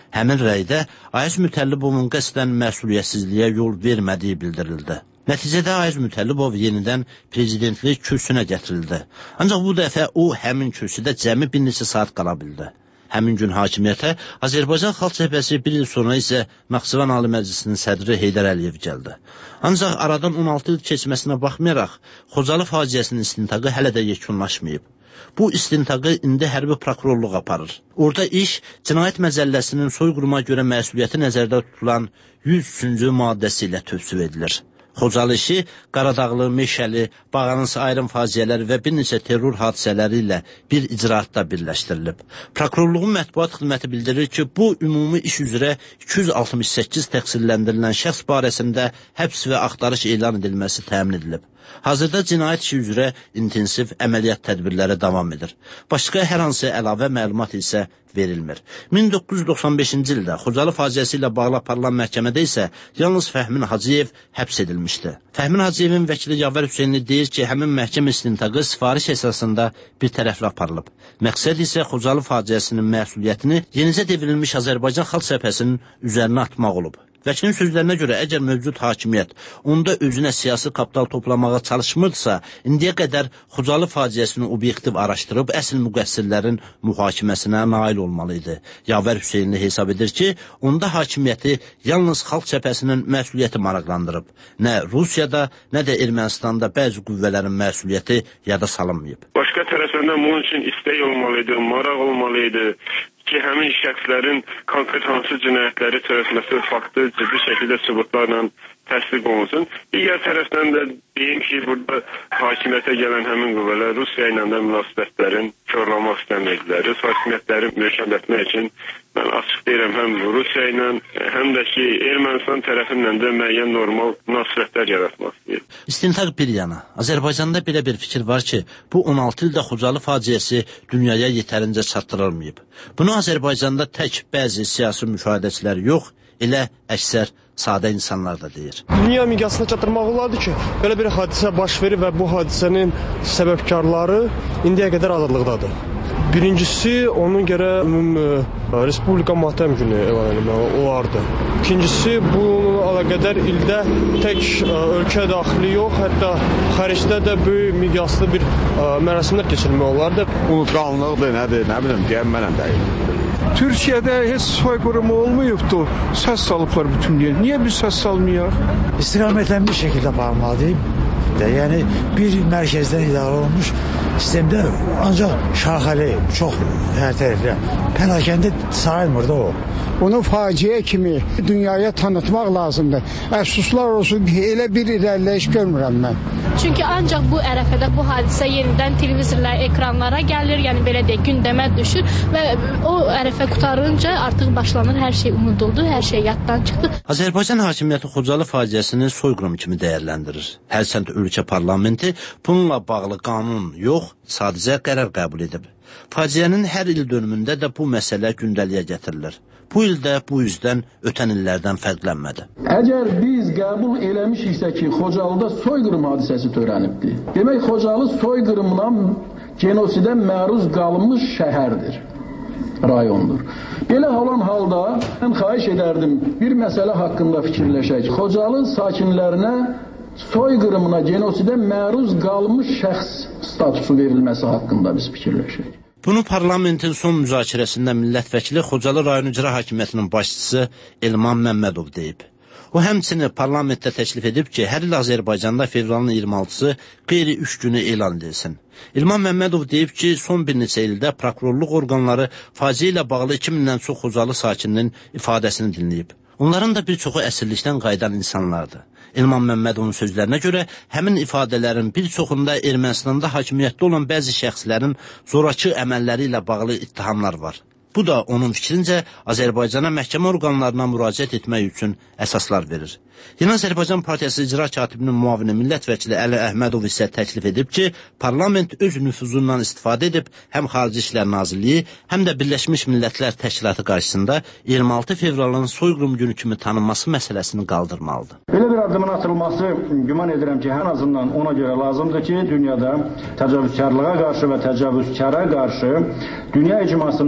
Həmin rəydə Ayaz Mütəllibovun qəsdən məsuliyyətsizliyə yol vermədiyi bildirildi. Nəticədə Ayaz Mütəllibov yenidən prezidentlik kürsüsünə gətirildi. Ancaq bu dəfə o həmin kürsüdə cəmi bir neçə saat qala bildi. Həmin gün hakimiyyətə Azərbaycan Xalq Cəbhəsi bir il sonra isə Naxçıvan Ali Məclisinin sədri Heydər Əliyev gəldi. Ancaq aradan on altı il keçməsinə baxmayaraq, Xocalı faciəsinin istintaqı hələ də yekunlaşmayıb. Bu istintaqı indi hərbi prokurorluq aparır. Orada iş Cinayət Məcəlləsinin soyqırıma görə məsuliyyəti nəzərdə tutulan yüz üçüncü maddəsi ilə tövsif edilir. Xocalı işi Qaradağlı, Meşəli, Bağanısı ayrım faciələri və bir neçə terror hadisələri ilə bir icraatda birləşdirilib. Prokurorluğun mətbuat xidməti bildirir ki, bu ümumi iş üzrə iki yüz altmış səkkiz təqsirləndirilən şəxs barəsində həbs və axtarış elan edilməsi təmin edilib. Hazırda cinayət işi üzrə intensiv əməliyyat tədbirləri davam edir. Başqa hər hansı əlavə məlumat isə verilmir. min doqquz yüz doxsan beşinci ildə Xocalı faciəsi ilə bağlı aparılan məhkəmədə isə yalnız Fəhmin Hacıyev həbs edilmişdi. Fəhmin Hacıyevin vəkili Yavər Hüseynli deyir ki, həmin məhkəmə istintaqı sifariş əsasında bir tərəfli aparılıb. Məqsəd isə Xocalı faciəsinin məsuliyyətini yenicə devrilmiş Azərbaycan Xalq Cəbhəsinin üzərinə atmaq olub. Vəkilin sözlərinə görə, əgər mövcud hakimiyyət onda özünə siyasi kapital toplamağa çalışmırsa, indiyə qədər Xocalı faciəsini obyektiv araşdırıb əsl müqəssirlərin mühakiməsinə nail olmalıydı. Yavər Hüseynli hesab edir ki, onda hakimiyyəti yalnız Xalq Cəbhəsinin məsuliyyəti maraqlandırıb. Nə Rusiyada, nə də Ermənistanda bəzi qüvvələrin məsuliyyəti yada salınmayıb. Başqa tərəfdən bunun üçün istək olmalıydı, maraq olmalıydı ki, həmin şəxslərin konkret hansı cinayətləri törətməsi faktı ciddi şəkildə sübutlarla təsdiq olunsun. Digər tərəfdən də deyim ki, burada hakimiyyətə gələn həmin qüvvələr Rusiya ilə də münasibətlərin korlamaq istəməkdilər. Rus hakimiyyətləri möhkəmlətmək üçün mən açıq deyirəm, həm Rusiya ilə, həm də ki, Ermənistan tərəfindən də müəyyən normal münasibətlər yaratmaq istəyir. İstintaq bir yana, Azərbaycanda belə bir fikir var ki, bu on altı ildə Xocalı faciəsi dünyaya yetərincə çatdırılmayıb. Bunu Azərbaycanda tək bəzi siyasi müşahidəçilər yox, elə əksər sadə insanlar da deyir. Dünya miqyasına çatdırmaq olardı ki, belə bir hadisə baş verir və bu hadisənin səbəbkarları indiyə qədər azadlıqdadır. Birincisi, onun görə ümumi Respublika matəm günü elan etmək olardı. İkincisi, bununla əlaqədar ildə tək ölkə daxili yox, hətta xaricdə də böyük miqyaslı bir mərasimlər keçirilmək olardı. Unutqanlıqdır, nədir, nə bilim, deyəm mənəm deyil. Türkiyədə heç soyqırımı olmayıbdı. Səs salıblar bütün yer. Niyə biz səs salmayaq? İstiqamətlənmiş şəkildə bağlanmalıyıq. Yəni bir mərkəzdən idarə olunmuş sistemdə ancaq şaxəli, çox hər tərəfli pərakəndə sayılmır da o. Onu faciə kimi dünyaya tanıtmaq lazımdır. Əfsuslar olsun ki, elə bir irəliləyiş görmürəm mən. Çünki ancaq bu ərəfədə bu hadisə yenidən televizorlar, ekranlara gəlir, yəni belə deyək, gündəmə düşür və o ərəfə qutarınca artıq başlanır, hər şey unuduldu, hər şey yaddan çıxdı. Azərbaycan hakimiyyəti Xocalı faciəsini soyqırım kimi dəyərləndirir. Hərçənd ölkə parlamenti bununla bağlı qanun yox, sadəcə qərar qəbul edib. Faciənin hər il dönümündə də bu məsələ gündəliyə gətirilir. Bu ildə bu üzdən ötən illərdən fərqlənmədi. Əgər biz qəbul eləmişiksə ki, Xocalıda soyqırım hadisəsi törənibdir. Demək, Xocalı soyqırımına, genosidə məruz qalmış şəhərdir, rayondur. Belə olan halda mən xahiş edərdim, bir məsələ haqqında fikirləşək. Xocalı sakinlərinə soyqırımına, genosidə məruz qalmış şəxs statusu verilməsi haqqında biz fikirləşək. Bunu parlamentin son müzakirəsində millət vəkili Xocalı rayon icra hakimiyyətinin başçısı Elman Məmmədov deyib. O həmçinin parlamentdə təklif edib ki, hər il Azərbaycanda fevralın iyirmi altısı qeyri-üç günü elan edilsin. İlman Məmmədov deyib ki, son bir neçə ildə prokurorluq orqanları faciə ilə bağlı iki mindən çox Xocalı sakininin ifadəsini dinləyib. Onların da bir çoxu əsirlikdən qayıdan insanlardır. İlman Məmmədovun sözlərinə görə həmin ifadələrin bir çoxunda Ermənistanda hakimiyyətdə olan bəzi şəxslərin zorakı əməlləri ilə bağlı ittihamlar var. Bu da onun fikrincə Azərbaycana məhkəmə orqanlarına müraciət etmək üçün əsaslar verir. Yeni Azərbaycan Partiyası icra katibinin müavini millət vəkili Əli Əhmədov isə təklif edib ki, parlament öz nüfuzundan istifadə edib həm Xarici İşlər Nazirliyi, həm də Birləşmiş Millətlər Təşkilatı qarşısında iyirmi altı fevralın soyqırım günü kimi tanınması məsələsini qaldırmalıdır. Belə bir addımın atılması güman edirəm ki, ən azından ona görə lazımdır ki, dünyada təcavüzkarlığa qarşı və təcavüzkara qarşı dünya icmasının səy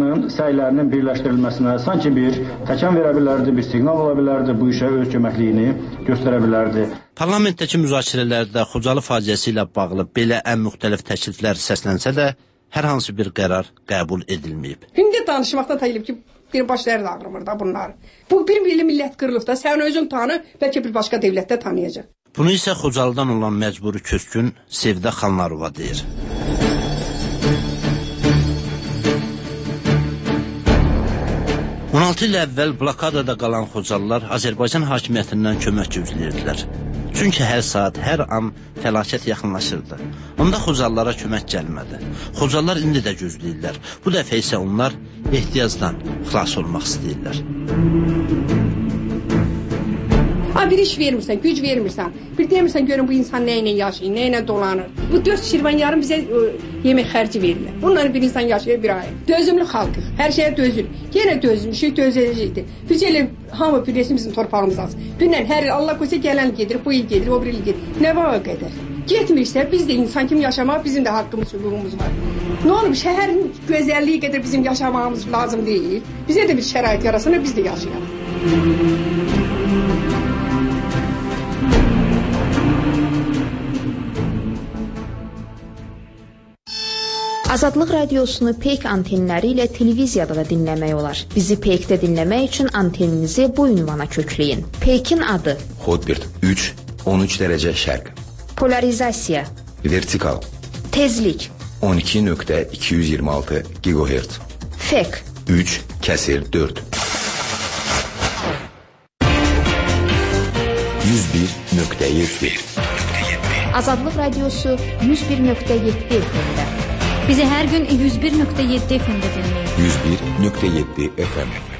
səylərinin birləşdirilməsinə sanki bir təkan verə bilərdi, bir siqnal ola bilərdi, bu işə öz köməkliyini göstərə bilərdi. Parlamentdəki müzakirələrdə Xocalı faciəsi ilə bağlı belə ən müxtəlif təkliflər səslənsə də, hər hansı bir qərar qəbul edilməyib. İndi danışmaqda təyilib ki, bir başları da ağrımır da bunlar. Bu bir milli millət qırılıb da, sən özün tanı, bəlkə bir başqa devlətdə tanıyacaq. Bunu isə Xocalıdan olan məcburi köçkün Sevdə Xanlarova deyir. on altı il əvvəl blokadada qalan Xocalılar Azərbaycan hakimiyyətindən kömək gözləyirdilər. Çünki hər saat, hər an fəlakət yaxınlaşırdı. Onda Xocalılara kömək gəlmədi. Xocalılar indi də gözləyirlər. Bu dəfə isə onlar ehtiyacdan xilas olmaq istəyirlər. Ha, bir iş vermirsən, güc vermirsən. Bir demirsən görün bu insan nə ilə yaşayır, nə ilə dolanır. Bu dörd şirvan yarım bizə ə, yemək xərci verirlər. Bunların bir insan yaşayır bir ay. Dözümlü xalqıq, hər şeyə dözür. Yenə dözmüşük, dözəcəkdir. Biz elə hamı birləşsin bizim torpağımız alsın. Dünən hər il Allah qoysa gələn gedir, bu il gedir, o bir il gedir. Nə vağa qədər? Getmirsə biz də insan kimi yaşamaq, bizim də haqqımız, hüququmuz var. Nə olub, şəhərin gözəlliyi qədər bizim yaşamağımız lazım deyil. Bizə də bir şərait yarasın, biz də yaşayalım. Azadlıq radiosunu Peyk antenləri ilə televiziyada da dinləmək olar. Bizi Peykdə dinləmək üçün anteninizi bu ünvana kökləyin. Peykin adı Hotbird üç on üç dərəcə şərq. Polarizasiya Vertikal Tezlik on iki nöqtə iki yüz iyirmi altı gigahertz. Fek üç kəsir dörd yüz bir nöqtə yeddi. Azadlıq radiosu yüz bir nöqtə yeddi F M-də. Bizi hər gün yüz bir nöqtə yeddi F M-də dinləyin. yüz bir nöqtə yeddi F M.